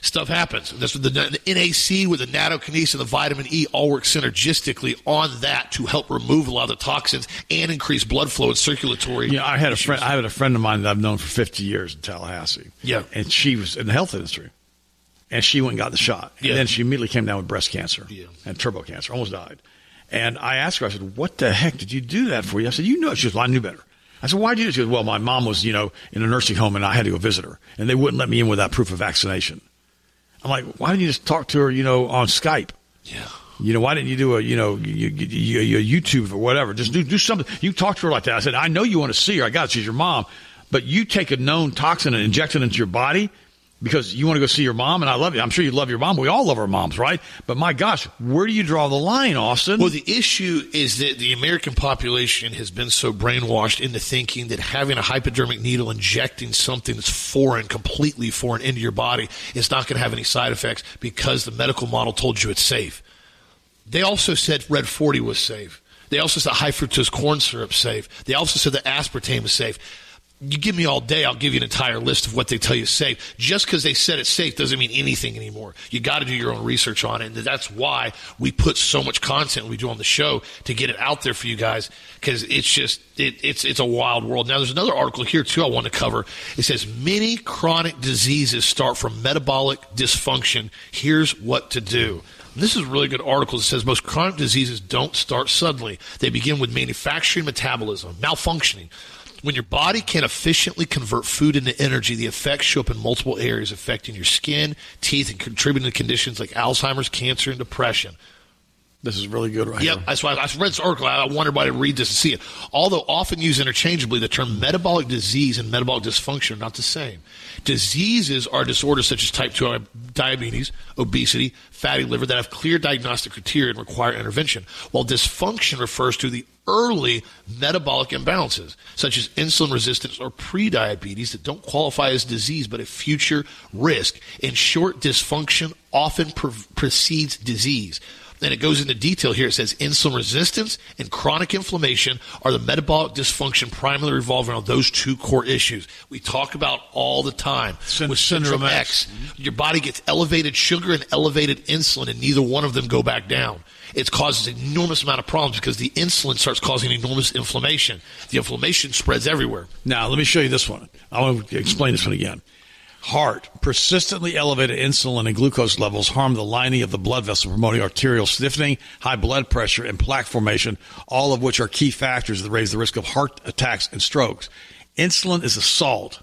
stuff happens. That's what the, the N A C with the nattokinase and the vitamin E all work synergistically on that to help remove a lot of the toxins and increase blood flow and circulatory. Yeah, I had issues. a friend. I had a friend of mine that I've known for fifty years in Tallahassee. Yeah, and she was in the health industry, and she went and got the shot, and yeah. then she immediately came down with breast cancer yeah. and turbo cancer, almost died. And I asked her, I said, "What the heck did you do that for?" You? I said, "You know." She goes, "Well, I knew better." I said, "Why did you?" She goes, "Well, my mom was, you know, in a nursing home, and I had to go visit her, and they wouldn't let me in without proof of vaccination." I'm like, "Why didn't you just talk to her, you know, on Skype?" Yeah. You know, why didn't you do a, you know, you, you, you, YouTube or whatever? Just do do something. You talk to her like that. I said, "I know you want to see her. I got it. She's your mom, but you take a known toxin and inject it into your body because you want to go see your mom, and I love you. I'm sure you love your mom. We all love our moms, right? But my gosh, where do you draw the line, Austin?" Well, the issue is that the American population has been so brainwashed into thinking that having a hypodermic needle injecting something that's foreign, completely foreign into your body is not going to have any side effects because the medical model told you it's safe. They also said Red forty was safe. They also said high fructose corn syrup safe. They also said that aspartame is safe. You give me all day, I'll give you an entire list of what they tell you is safe. Just because they said it's safe doesn't mean anything anymore. You got to do your own research on it, and that's why we put so much content we do on the show to get it out there for you guys, because it's just it, it's it's a wild world. Now, there's another article here too I want to cover. It says many chronic diseases start from metabolic dysfunction. Here's what to do. This is a really good article. It says most chronic diseases don't start suddenly. They begin with manufacturing metabolism, malfunctioning. When your body can efficiently convert food into energy, the effects show up in multiple areas, affecting your skin, teeth, and contributing to conditions like Alzheimer's, cancer, and depression. This is really good right Yep, here. that's why I read this article. I wondered why to read this and see it. Although often used interchangeably, the term metabolic disease and metabolic dysfunction are not the same. Diseases are disorders such as type two diabetes, obesity, fatty liver that have clear diagnostic criteria and require intervention, while dysfunction refers to the early metabolic imbalances, such as insulin resistance or prediabetes that don't qualify as disease but a future risk. In short, dysfunction often pre- precedes disease. And it goes into detail here. It says insulin resistance and chronic inflammation are the metabolic dysfunction primarily revolving on those two core issues we talk about all the time. Syn- with Syndrome Syndrome X. X. Your body gets elevated sugar and elevated insulin, and neither one of them go back down. It causes an enormous amount of problems because the insulin starts causing enormous inflammation. The inflammation spreads everywhere. Now, let me show you this one. I want to explain this one again. Heart. Persistently elevated insulin and glucose levels harm the lining of the blood vessel, promoting arterial stiffening, high blood pressure, and plaque formation, all of which are key factors that raise the risk of heart attacks and strokes. Insulin is a salt.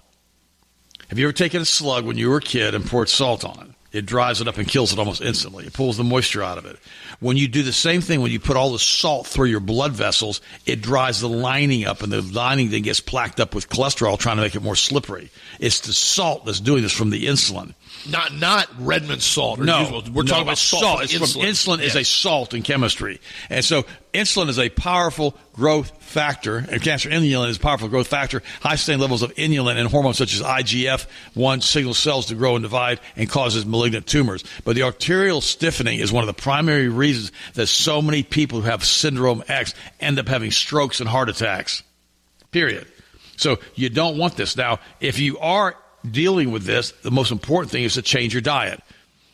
Have you ever taken a slug when you were a kid and poured salt on it? It dries it up and kills it almost instantly. It pulls the moisture out of it. When you do the same thing, when you put all the salt through your blood vessels, it dries the lining up, and the lining then gets plaqued up with cholesterol, trying to make it more slippery. It's the salt that's doing this from the insulin. Not not Redmond salt. Or No, usual. We're no, talking about salt. salt. From It's insulin. From, insulin yeah. is a salt in chemistry. And so insulin is a powerful growth factor, and cancer inulin is a powerful growth factor. High sustained levels of inulin and hormones such as I G F one signal cells to grow and divide and causes malignant tumors. But the arterial stiffening is one of the primary reasons that so many people who have Syndrome X end up having strokes and heart attacks. Period. So you don't want this. Now, if you are dealing with this, the most important thing is to change your diet.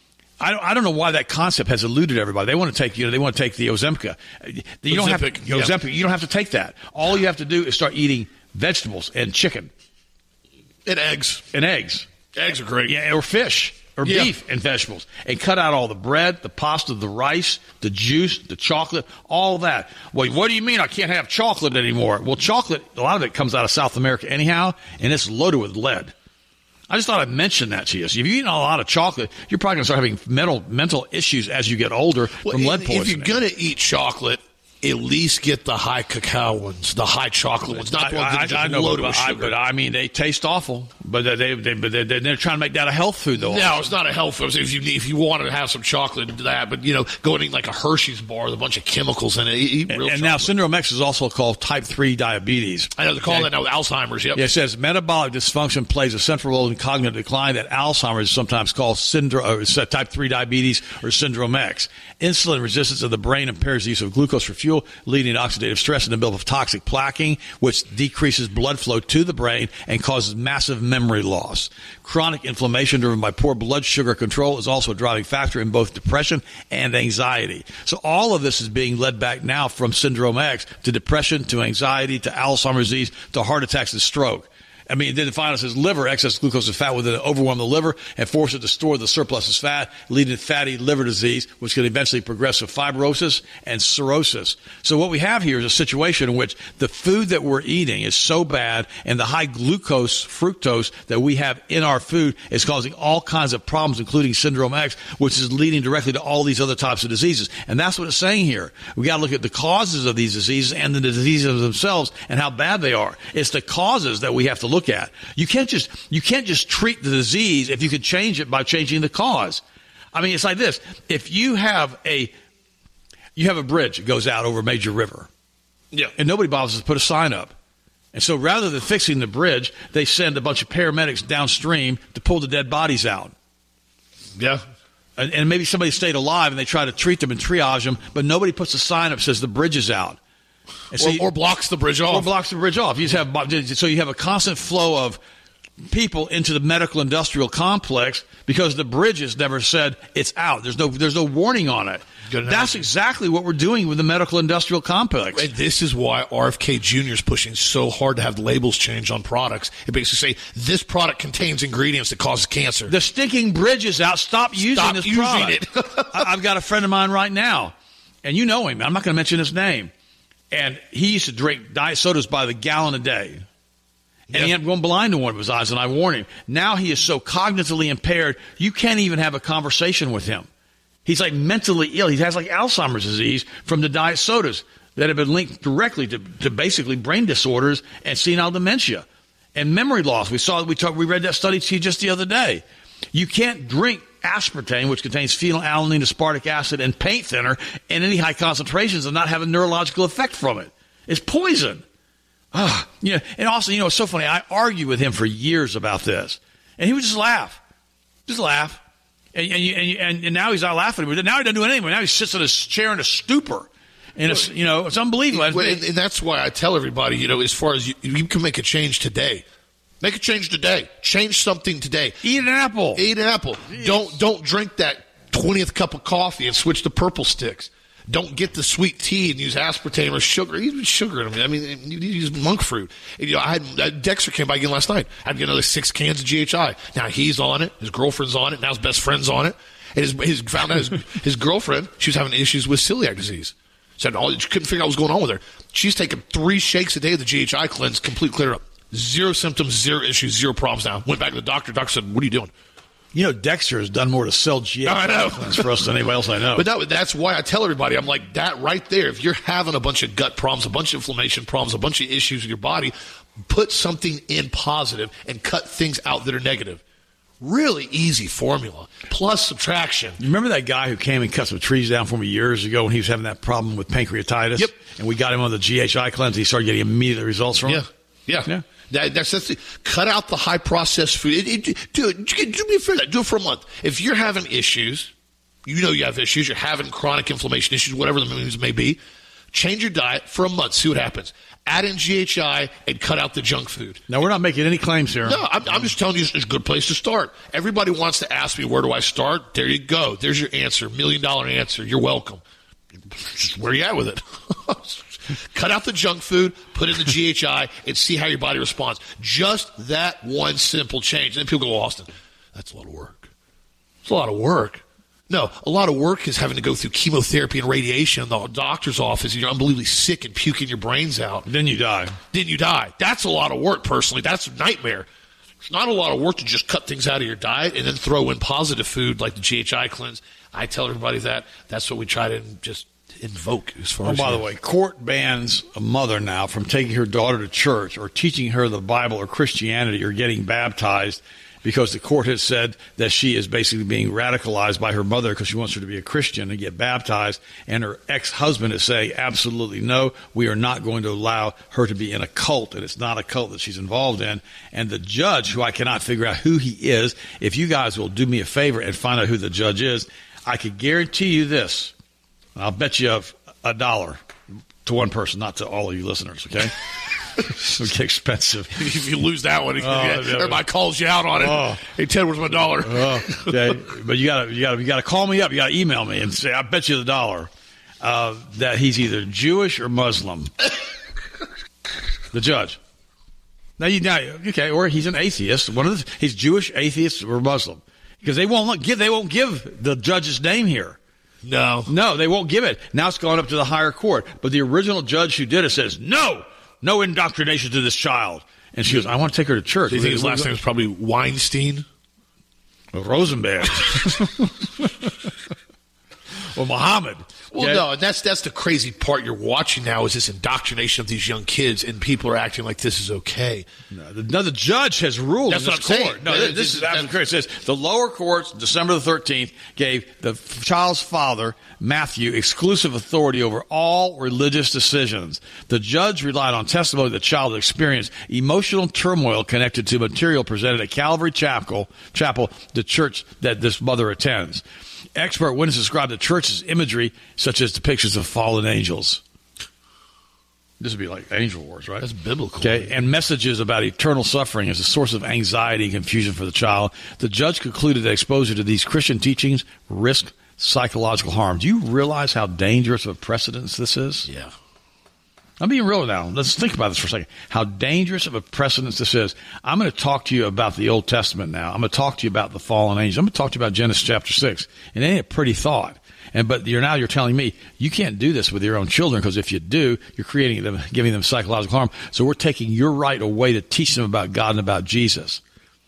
I don't, I don't know why that concept has eluded everybody. They want to take, you know, they want to take the Ozempic. You don't have to, Ozempic, yeah. Ozempic, you don't have to take that. All you have to do is start eating vegetables and chicken And eggs. and eggs. Eggs are great. Yeah, or fish or Yeah. beef and vegetables, and cut out all the bread, the pasta, the rice, the juice, the chocolate, all that. Well, what do you mean I can't have chocolate anymore? Well, chocolate, a lot of it comes out of South America anyhow, and it's loaded with lead. I just thought I'd mention that to you. So if you eat a lot of chocolate, you're probably going to start having mental mental issues as you get older Well, from lead if poisoning. you're going to eat chocolate, at least get the high cacao ones, the high chocolate ones, not the ones that I, are just I, I know, loaded but, with I, sugar. but I mean, they taste awful. But they, they, but they, they're trying to make that a health food, though. No, it's not a health food. If you if you want to have some chocolate, do that. But you know, go and eat like a Hershey's bar with a bunch of chemicals in it. Eat And, real and now chocolate. Syndrome X is also called type three diabetes. I know they're calling Okay. that now with Alzheimer's. Yep. Yeah, it says metabolic dysfunction plays a central role in cognitive decline that Alzheimer's is sometimes called syndrome, or type three diabetes or Syndrome X. Insulin resistance of the brain impairs the use of glucose for fuel fuel, leading to oxidative stress and the buildup of toxic plaquing, which decreases blood flow to the brain and causes massive memory loss. Chronic inflammation driven by poor blood sugar control is also a driving factor in both depression and anxiety. So all of this is being led back now from Syndrome X to depression, to anxiety, to Alzheimer's disease, to heart attacks and stroke. I mean, then it finally says liver, excess glucose and fat within it overwhelm the liver and force it to store the surplus as fat, leading to fatty liver disease, which can eventually progress to fibrosis and cirrhosis. So what we have here is a situation in which the food that we're eating is so bad, and the high glucose, fructose that we have in our food is causing all kinds of problems, including Syndrome X, which is leading directly to all these other types of diseases. And that's what it's saying here. We got to look at the causes of these diseases and the diseases themselves and how bad they are. It's the causes that we have to look Look at. You can't just you can't just treat the disease if you could change it by changing the cause. I mean, it's like this. If you have a you have a bridge that goes out over a major river, yeah, and nobody bothers to put a sign up. And so rather than fixing the bridge, they send a bunch of paramedics downstream to pull the dead bodies out. Yeah. And, and maybe somebody stayed alive and they try to treat them and triage them, but nobody puts a sign up that says the bridge is out. So or, you, or blocks the bridge off. Or blocks the bridge off. You just have, so you have a constant flow of people into the medical industrial complex because the bridges never said it's out. There's no there's no warning on it. That's exactly what we're doing with the medical industrial complex. And this is why R F K Junior is pushing so hard to have labels changed on products. It basically say this product contains ingredients that cause cancer. The stinking bridge is out. Stop using Stop this using product. It. I've got a friend of mine right now, and you know him. I'm not going to mention his name. And he used to drink diet sodas by the gallon a day. And yep. he ended up going blind in one of his eyes, and I warned him. Now he is so cognitively impaired, you can't even have a conversation with him. He's like mentally ill. He has like Alzheimer's disease from the diet sodas that have been linked directly to, to basically brain disorders and senile dementia and memory loss. We saw we talked, we read that study to you just the other day. You can't drink aspartame, which contains phenylalanine, aspartic acid, and paint thinner in any high concentrations and not have a neurological effect from it. It's poison. Ah, you know, and also, you know, it's so funny. I argued with him for years about this, and he would just laugh. Just laugh. And, and, you, and, you, and, and now he's not laughing anymore. Now he doesn't do it anymore. Now he sits in a chair in a stupor. And it's, you know, it's unbelievable. Well, and, and that's why I tell everybody, you know, as far as you, you can make a change today. Make a change today. Change something today. Eat an apple. Eat an apple. Jeez. Don't don't drink that twentieth cup of coffee and switch to purple sticks. Don't get the sweet tea and use aspartame or sugar. Use sugar. I mean, I mean, you use monk fruit. You know, I had Dexter came by again last night. I had to get another six cans of G H I. Now he's on it. His girlfriend's on it. Now his best friend's on it. And his, his found out his, his girlfriend, she was having issues with celiac disease. Said all she couldn't figure out what was going on with her. She's taking three shakes a day of the G H I cleanse, complete clear up. Zero symptoms, zero issues, zero problems now. Went back to the doctor. Doctor said, what are you doing? You know, Dexter has done more to sell G H I no, for us than anybody else I know. But that, that's why I tell everybody, I'm like, that right there, if you're having a bunch of gut problems, a bunch of inflammation problems, a bunch of issues with your body, put something in positive and cut things out that are negative. Really easy formula. Plus subtraction. You remember that guy who came and cut some trees down for me years ago when he was having that problem with pancreatitis? Yep. And we got him on the G H I cleanse. He started getting immediate results from yeah. it. Yeah. Yeah. That, that's, that's the, cut out the high processed food. It, it, do it. Do me a favor. Do it for a month. If you're having issues, you know you have issues. You're having chronic inflammation issues, whatever the means may be. Change your diet for a month. See what happens. Add in G H I and cut out the junk food. Now, we're not making any claims here. No, I'm, I'm just telling you it's a good place to start. Everybody wants to ask me, where do I start? There you go. There's your answer. Million dollar answer. You're welcome. Just where you at with it? Cut out the junk food, put in the G H I, and see how your body responds. Just that one simple change. And then people go, well, Austin, that's a lot of work. It's a lot of work. No, a lot of work is having to go through chemotherapy and radiation in the doctor's office, and you're unbelievably sick and puking your brains out. Then you die. Then you die. That's a lot of work, personally. That's a nightmare. It's not a lot of work to just cut things out of your diet and then throw in positive food like the G H I cleanse. I tell everybody that. That's what we try to just invoke as far oh, as. By the way, court bans a mother now from taking her daughter to church or teaching her the Bible or Christianity or getting baptized because the court has said that she is basically being radicalized by her mother because she wants her to be a Christian and get baptized. And her ex-husband is saying, absolutely no, we are not going to allow her to be in a cult, and it's not a cult that she's involved in. And the judge, who I cannot figure out who he is, if you guys will do me a favor and find out who the judge is, I could guarantee you this. I'll bet you a, a dollar. To one person, not to all of you listeners, okay? It would get expensive. If you lose that one, oh, yeah, everybody calls you out on it. Oh. Hey, Ted, where's my dollar? Oh, okay. But you gotta, you gotta, you gotta call me up. You gotta email me and say, I bet you the dollar uh, that he's either Jewish or Muslim. The judge. Now you now okay, or he's an atheist. One of the, he's Jewish, atheist, or Muslim, because they won't give they won't give the judge's name here. No. No, they won't give it. Now it's gone up to the higher court. But the original judge who did it says, no, no indoctrination to this child. And she goes, I want to take her to church. Do you think his last name is probably Weinstein? Well, Rosenberg. Well, Muhammad. Well, okay? no, and that's that's the crazy part you're watching now is this indoctrination of these young kids, and people are acting like this is okay. No, the, no, the judge has ruled. That's in what this I'm court. saying. No, Yeah, this, this this is- is absolutely correct. It says the lower courts, December the thirteenth, gave the f- child's father, Matthew, exclusive authority over all religious decisions. The judge relied on testimony the child experienced emotional turmoil connected to material presented at Calvary Chapel, Chapel, the church that this mother attends. Expert witnesses described the church's imagery, such as depictions of fallen angels. This would be like angel wars, right? That's biblical. Okay, and messages about eternal suffering as a source of anxiety and confusion for the child. The judge concluded that exposure to these Christian teachings risk psychological harm. Do you realize how dangerous of a precedent this is? Yeah. I'm being real now. Let's think about this for a second. How dangerous of a precedent this is. I'm going to talk to you about the Old Testament now. I'm going to talk to you about the fallen angels. I'm going to talk to you about Genesis chapter six. And it ain't a pretty thought. And but you're now you're telling me you can't do this with your own children, because if you do, you're creating them, giving them psychological harm. So we're taking your right away to teach them about God and about Jesus.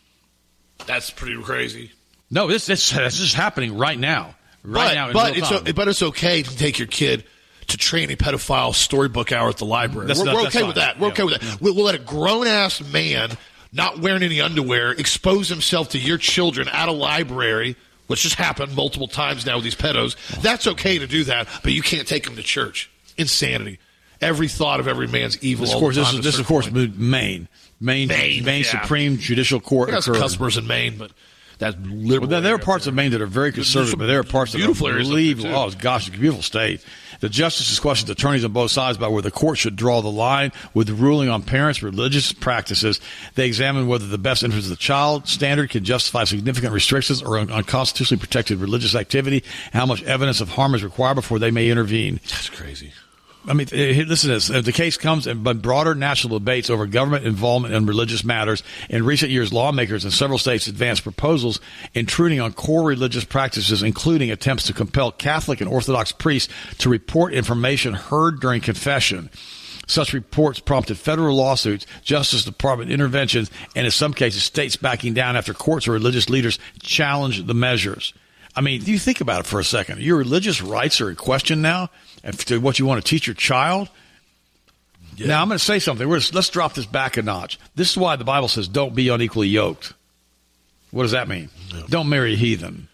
That's pretty crazy. No, this this, this is happening right now. Right but, now, in but real it's time. o- but it's okay to take your kid to train a pedophile storybook hour at the library. That's we're not- we're that's okay fine. with that. We're Yeah. okay with that. We'll, we'll let a grown ass man not wearing any underwear expose himself to your children at a library, which has happened multiple times now with these pedos. That's okay to do that, but you can't take them to church. Insanity. Every thought of every man's evil. This, of all course, the this time is to this a of course certain point. Maine, Maine, Maine, Maine yeah. Supreme Judicial Court We got some occurred. customers in Maine, but that's liberal. Well, there, there are area parts up of Maine that are very conservative, some but there are parts that are beautiful areas up there, unbelievable. too. Oh, gosh, it's a beautiful state. The justices questioned attorneys on both sides about where the court should draw the line with the ruling on parents' religious practices. They examined whether the best interest of the child standard can justify significant restrictions or un- unconstitutionally protected religious activity, and how much evidence of harm is required before they may intervene. That's crazy. I mean, eh, listen to this. The case comes in broader national debates over government involvement in religious matters. In recent years, lawmakers in several states advanced proposals intruding on core religious practices, including attempts to compel Catholic and Orthodox priests to report information heard during confession. Such reports prompted federal lawsuits, Justice Department interventions, and in some cases, states backing down after courts or religious leaders challenged the measures. I mean, do you think about it for a second? Your religious rights are in question now, and to what you want to teach your child. Yeah. Now, I'm going to say something. We're just, let's drop this back a notch. This is why the Bible says, "Don't be unequally yoked." What does that mean? No. Don't marry a heathen.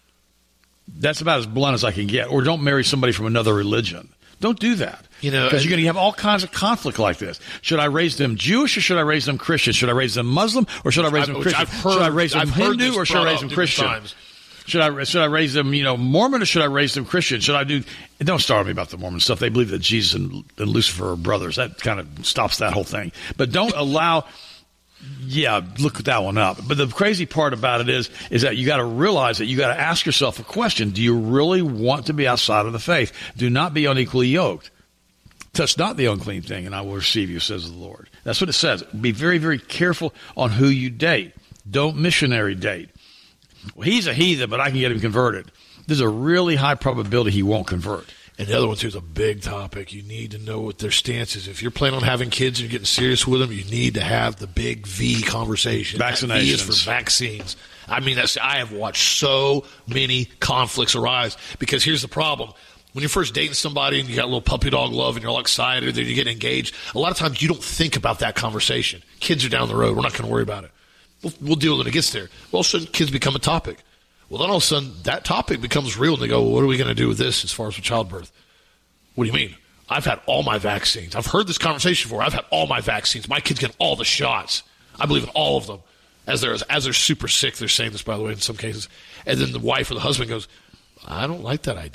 That's about as blunt as I can get. Or don't marry somebody from another religion. Don't do that. You know, because and- you're going to have all kinds of conflict like this. Should I raise them Jewish or should I raise them Christian? Should I raise them Muslim or should I raise I've- them which Christian? I've heard- should I raise them I've heard Hindu this or should I brought raise up them different Christian? times. Should I should I raise them, you know, Mormon or should I raise them Christian? Should I do? Don't start me about the Mormon stuff. They believe that Jesus and, and Lucifer are brothers. That kind of stops that whole thing. But don't allow. Yeah, look that one up. But the crazy part about it is, is that you got to realize that you got to ask yourself a question: do you really want to be outside of the faith? Do not be unequally yoked. Touch not the unclean thing, and I will receive you, says the Lord. That's what it says. Be very, very careful on who you date. Don't missionary date. Well, he's a heathen, but I can get him converted. There's a really high probability he won't convert. And the other one, too, is a big topic. You need to know what their stance is. If you're planning on having kids and you're getting serious with them, you need to have the big V conversation. That V is Vaccinations. for vaccines. I mean, that's I have watched so many conflicts arise because here's the problem. When you're first dating somebody and you got a little puppy dog love and you're all excited and you get engaged, a lot of times you don't think about that conversation. Kids are down the road. We're not going to worry about it. We'll, we'll deal when it gets there. Well, all of a sudden, kids become a topic. Well, then all of a sudden, that topic becomes real, and they go, well, what are we going to do with this as far as with childbirth? What do you mean? I've had all my vaccines. I've heard this conversation before. I've had all my vaccines. My kids get all the shots. I believe in all of them. As they're, as they're super sick, they're saying this, by the way, in some cases. And then the wife or the husband goes, I don't like that idea.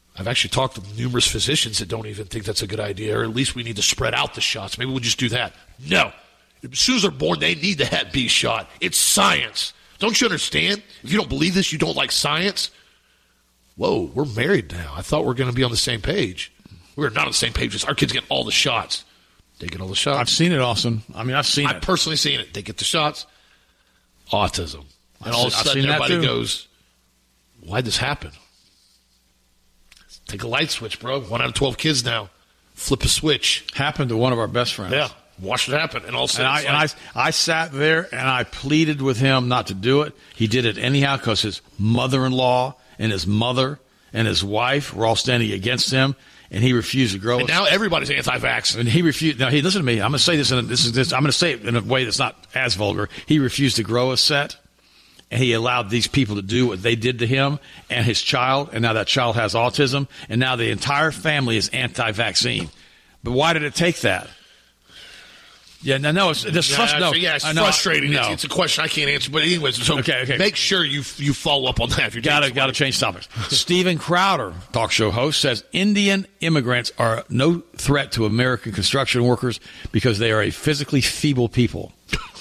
I've actually talked to numerous physicians that don't even think that's a good idea, or at least we need to spread out the shots. Maybe we'll just do that. No. As soon as they're born, they need the Hep B shot. It's science. Don't you understand? If you don't believe this, you don't like science. Whoa, we're married now. I thought we were going to be on the same page. We're not on the same page. Our kids get all the shots. They get all the shots. I've seen it, Austin. I mean, I've seen I've it. I've personally seen it. They get the shots. Autism. And I've all of a seen, sudden, everybody that goes, why'd this happen? Take a light switch, bro. One out of twelve kids now. Flip a switch. Happened to one of our best friends. Yeah. Watch it happen. And all of a sudden, and, I, like, and I, I sat there and I pleaded with him not to do it. He did it anyhow because his mother-in-law and his mother and his wife were all standing against him, and he refused to grow. And now everybody's anti-vax. And he refused. Now, he listen to me. I'm going to say this. In a, this is this. I'm going to say it in a way that's not as vulgar. He refused to grow a set, and he allowed these people to do what they did to him and his child. And now that child has autism, and now the entire family is anti-vaccine. But why did it take that? Yeah, no, no, it's, it's, yeah, frust- no, yeah, it's I know, frustrating. No. It's, it's a question I can't answer. But anyways, so okay, okay. make sure you you follow up on that. If you're Got to got to change topics. Steven Crowder, talk show host, says Indian immigrants are no threat to American construction workers because they are a physically feeble people.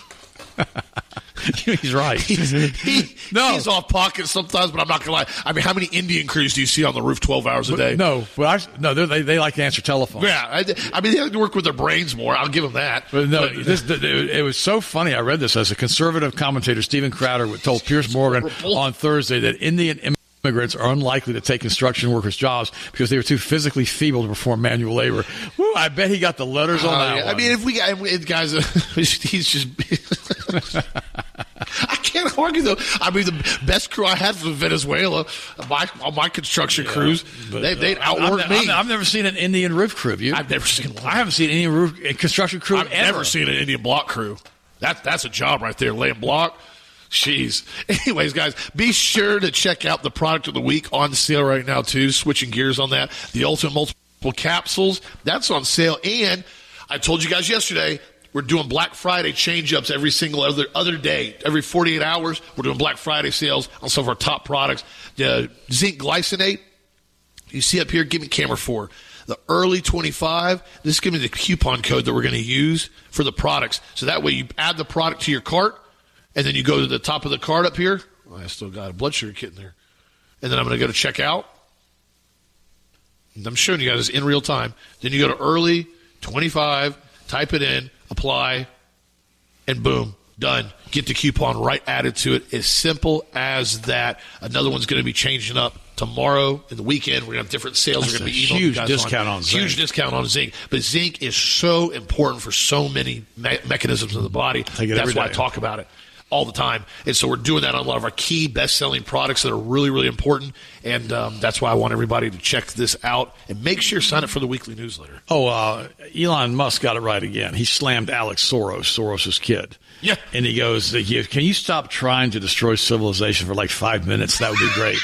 He's right. He's, he, no. he's off pocket sometimes, but I'm not going to lie. I mean, how many Indian crews do you see on the roof twelve hours a day? No, well, I, no, they they like to answer telephones. Yeah, I, I mean, they like to work with their brains more. I'll give them that. But no, but, this, it, it was so funny. I read this as a conservative commentator, Steven Crowder, told Piers Morgan on Thursday that Indian immigrants are unlikely to take construction workers' jobs because they were too physically feeble to perform manual labor. Woo, I bet he got the letters on uh, that yeah. one. I mean, if we got if guys, uh, he's just. I can't argue though. I mean, the best crew I had was Venezuela. My on my construction yeah, crews, but, they they'd uh, outwork I've, me. I've, I've never seen an Indian roof crew. Have you? I've never seen one. I haven't seen any roof construction crew. I've ever. never seen an Indian block crew. That that's a job right there, laying block. Jeez. Anyways, guys, be sure to check out the product of the week on sale right now too. Switching gears on that, the Ultimate Multiple Capsules, that's on sale. And I told you guys yesterday, we're doing Black Friday change-ups every single other other day. Every forty-eight hours, we're doing Black Friday sales on some of our top products. The zinc glycinate, you see up here, give me camera four. The early twenty-five, this is giving me the coupon code that we're going to use for the products. So that way you add the product to your cart, and then you go to the top of the cart up here. Oh, I still got a blood sugar kit in there. And then I'm going to go to checkout. And I'm showing you guys this in real time. Then you go to early twenty-five, type it in, apply, and boom, done. Get the coupon right added to it. As simple as that. Another one's going to be changing up tomorrow and the weekend. We're going to have different sales. That's we're going to a be emailing huge you guys discount on, on zinc. Huge discount on zinc. But zinc is so important for so many me- mechanisms of the body. That's why I talk about it all the time. And so we're doing that on a lot of our key best-selling products that are really, really important. And um, that's why I want everybody to check this out. And make sure you sign up for the weekly newsletter. Oh, uh, Elon Musk got it right again. He slammed Alex Soros, Soros' kid. Yeah. And he goes, can you stop trying to destroy civilization for like five minutes? That would be great.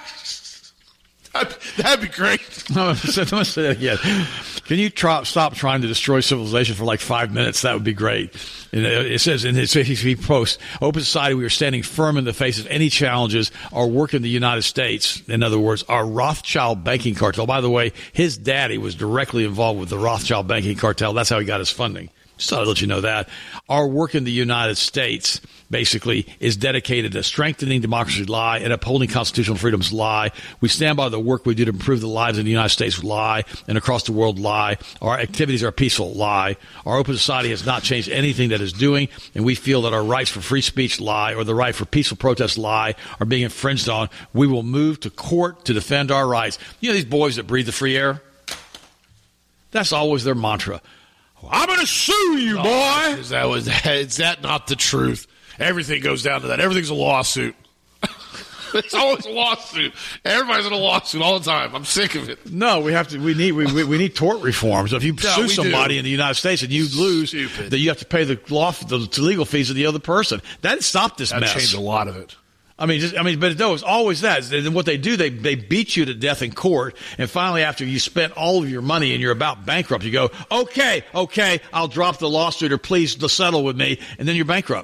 That'd be great. I'm going to say that again. Can you try, stop trying to destroy civilization for like five minutes? That would be great. And it says in his Facebook post, Open Society, we are standing firm in the face of any challenges. Our work in the United States, in other words, our Rothschild banking cartel. By the way, his daddy was directly involved with the Rothschild banking cartel. That's how he got his funding. Just thought I'd let you know that. Our work in the United States, basically, is dedicated to strengthening democracy lie and upholding constitutional freedoms lie. We stand by the work we do to improve the lives in the United States lie and across the world lie. Our activities are peaceful lie. Our open society has not changed anything that is doing, and we feel that our rights for free speech lie or the right for peaceful protest lie are being infringed on. We will move to court to defend our rights. You know these boys that breathe the free air? That's always their mantra. I'm going to sue you, boy. Oh, is that, was, is that not the truth? Everything goes down to that. Everything's a lawsuit. It's always a lawsuit. Everybody's in a lawsuit all the time. I'm sick of it. No, we have to. We need. We we, we need tort reforms. If you No, sue we somebody do. in the United States and you lose, Stupid. that you have to pay the law, the legal fees of the other person. That stopped this That mess. changed a lot of it. I mean, just, I mean, but no, it's always that. And what they do, they they beat you to death in court, and finally, after you spent all of your money and you're about bankrupt, you go, okay, okay, I'll drop the lawsuit, or please settle with me, and then you're bankrupt.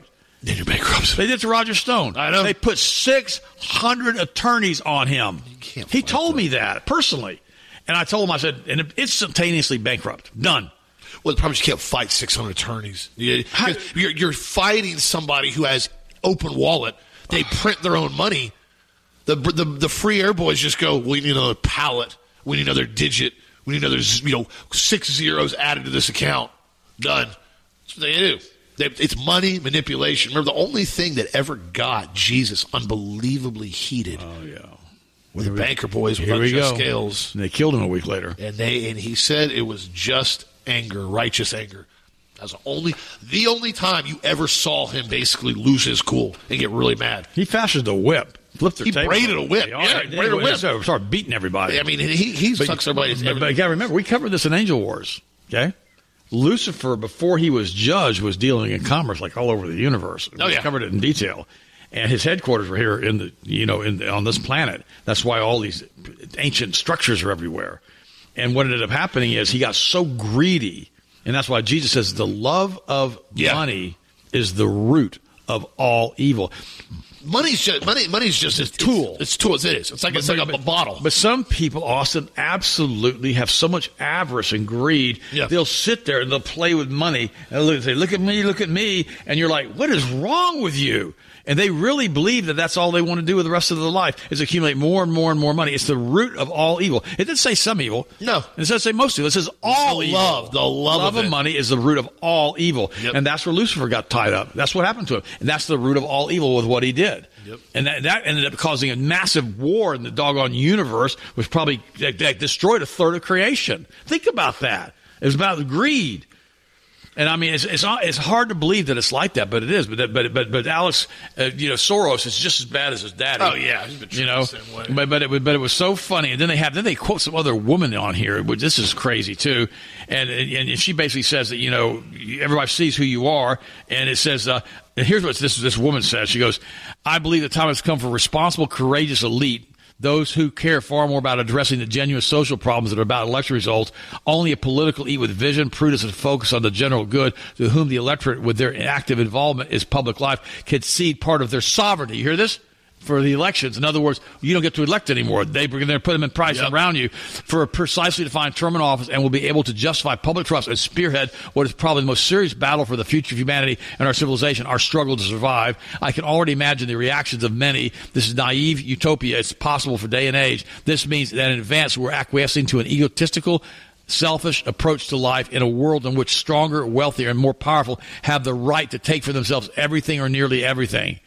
Then you're bankrupt. They did to Roger Stone. I know. They put six hundred attorneys on him. can't He fight told that. me that personally. And I told him, I said, and instantaneously bankrupt. Done. Well, the problem is you can't fight six hundred attorneys. You, you're, you're fighting somebody who has open wallet. They print their own money. The, the the free air boys just go, we need another pallet. We need another digit. We need another, you know, six zeros added to this account. Done. That's what they do. They, it's money manipulation. Remember, the only thing that ever got Jesus unbelievably heated Oh, yeah. were the banker boys with Here we unjust go. scales. And they killed him a week later. And they and he said it was just anger, righteous anger. That's the only the only time you ever saw him basically lose his cool and get really mad. He fashioned a whip. Flipped their He table. braided a whip. They Yeah, all- he they braided a whip. started started beating everybody. I mean, he he But- sucks everybody's. But, but you got to remember, we covered this in Angel Wars. Okay, Lucifer, before he was judged, was dealing in commerce like all over the universe. Oh, We yeah. covered it in detail, and his headquarters were here in the you know in the, on this planet. That's why all these ancient structures are everywhere. And what ended up happening is he got so greedy, and that's why Jesus says the love of Yeah. money is the root of all evil. money's just money. Money's just a tool. It's, it's tools. It is. It's like it's like a, a bottle. But some people, Austin, absolutely have so much avarice and greed. Yeah. They'll sit there and they'll play with money and they'll say, "Look at me, look at me," and you're like, "What is wrong with you?" And they really believe that that's all they want to do with the rest of their life is accumulate more and more and more money. It's the root of all evil. It didn't say some evil. No. It doesn't say most evil. It says all The evil. love, the love of of it. money is the root of all evil. Yep. And that's where Lucifer got tied up. That's what happened to him. And that's the root of all evil with what he did. Yep. And that, that ended up causing a massive war in the doggone universe, which probably that, that destroyed a third of creation. Think about that. It was about greed. And I mean, it's it's it's hard to believe that it's like that, but it is. But but but but Alex, uh, you know, Soros is just as bad as his daddy. Oh, yeah. He's been you treated know. the same way. But but it but it was so funny. And then they have then they quote some other woman on here, which this is crazy too. And and she basically says that you know everybody sees who you are, and it says. Uh, and here's what this this woman says. She goes, "I believe the time has come for responsible, courageous elite." Those who care far more about addressing the genuine social problems that are about election results, only a political elite with vision, prudence, and focus on the general good, to whom the electorate, with their active involvement in public life, can cede part of their sovereignty. You hear this? For the elections. In other words, you don't get to elect anymore. They, we're going to put them in price Yep. around you for a precisely defined term in office and will be able to justify public trust and spearhead what is probably the most serious battle for the future of humanity and our civilization, our struggle to survive. I can already imagine the reactions of many. This is naive utopia. It's possible for day and age. This means that in advance we're acquiescing to an egotistical, selfish approach to life in a world in which stronger, wealthier, and more powerful have the right to take for themselves everything or nearly everything.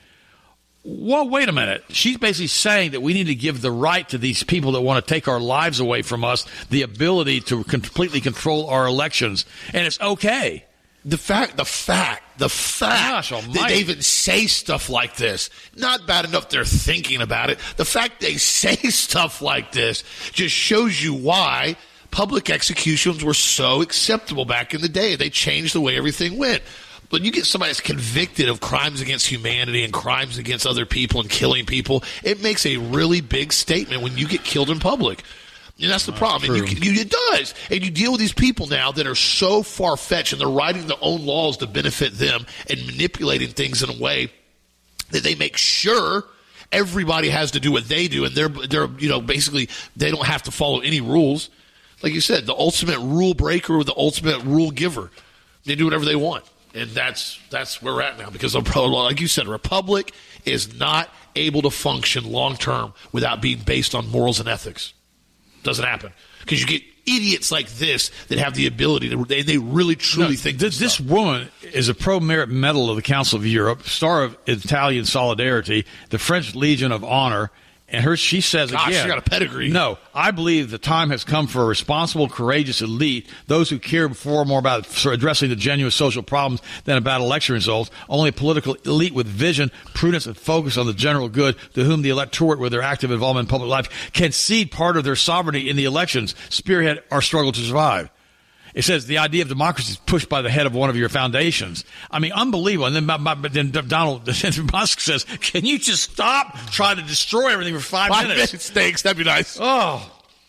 Well, wait a minute. She's basically saying that we need to give the right to these people that want to take our lives away from us the ability to completely control our elections. And it's okay. The fact, the fact, the fact Gosh almighty. that they even say stuff like this, not bad enough they're thinking about it. The fact they say stuff like this just shows you why public executions were so acceptable back in the day. They changed the way everything went. But you get somebody that's convicted of crimes against humanity and crimes against other people and killing people, it makes a really big statement when you get killed in public. And that's the problem. And you, you, it does. And you deal with these people now that are so far-fetched and they're writing their own laws to benefit them and manipulating things in a way that they make sure everybody has to do what they do. And they're, they're you know, basically they don't have to follow any rules. Like you said, the ultimate rule breaker or the ultimate rule giver. They do whatever they want. And that's that's where we're at now because, like you said, a republic is not able to function long-term without being based on morals and ethics. Doesn't happen because you get idiots like this that have the ability to they, they really truly No, think this, this this woman is a pro-merit medal of the Council of Europe, star of Italian Solidarity, the French Legion of Honor. And her, she says Gosh, again, she got a pedigree. No, I believe the time has come for a responsible, courageous elite, those who care far more about addressing the genuine social problems than about election results. Only a political elite with vision, prudence, and focus on the general good, to whom the electorate, with their active involvement in public life, can cede part of their sovereignty in the elections, spearhead our struggle to survive. It says the idea of democracy is pushed by the head of one of your foundations. I mean, unbelievable. And then, but then Donald Musk says, "Can you just stop trying to destroy everything for five, Five minutes?" minutes, thanks. That'd be nice. Oh,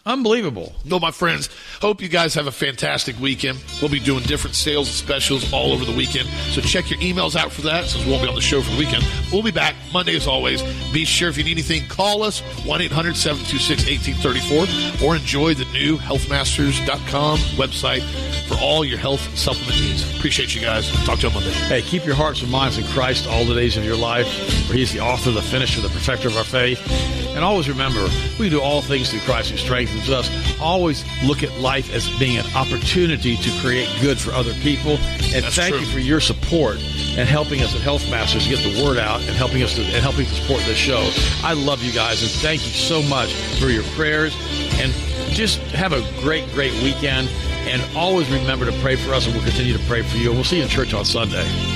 Unbelievable. No, my friends, hope you guys have a fantastic weekend. We'll be doing different sales and specials all over the weekend. So check your emails out for that, since we won't be on the show for the weekend. We'll be back Monday as always. Be sure if you need anything, call us, one eight hundred seven two six one eight three four, or enjoy the new health masters dot com website for all your health supplement needs. Appreciate you guys. Talk to you on Monday. Hey, keep your hearts and minds in Christ all the days of your life, for He is the author, the finisher, the perfecter of our faith. And always remember, we do all things through Christ who strengthens us. Always look at life as being an opportunity to create good for other people. And That's thank true. you for your support and helping us at Health Masters get the word out and helping us to, and helping to support this show. I love you guys, and thank you so much for your prayers. And just have a great, great weekend. And always remember to pray for us, and we'll continue to pray for you. And we'll see you in church on Sunday.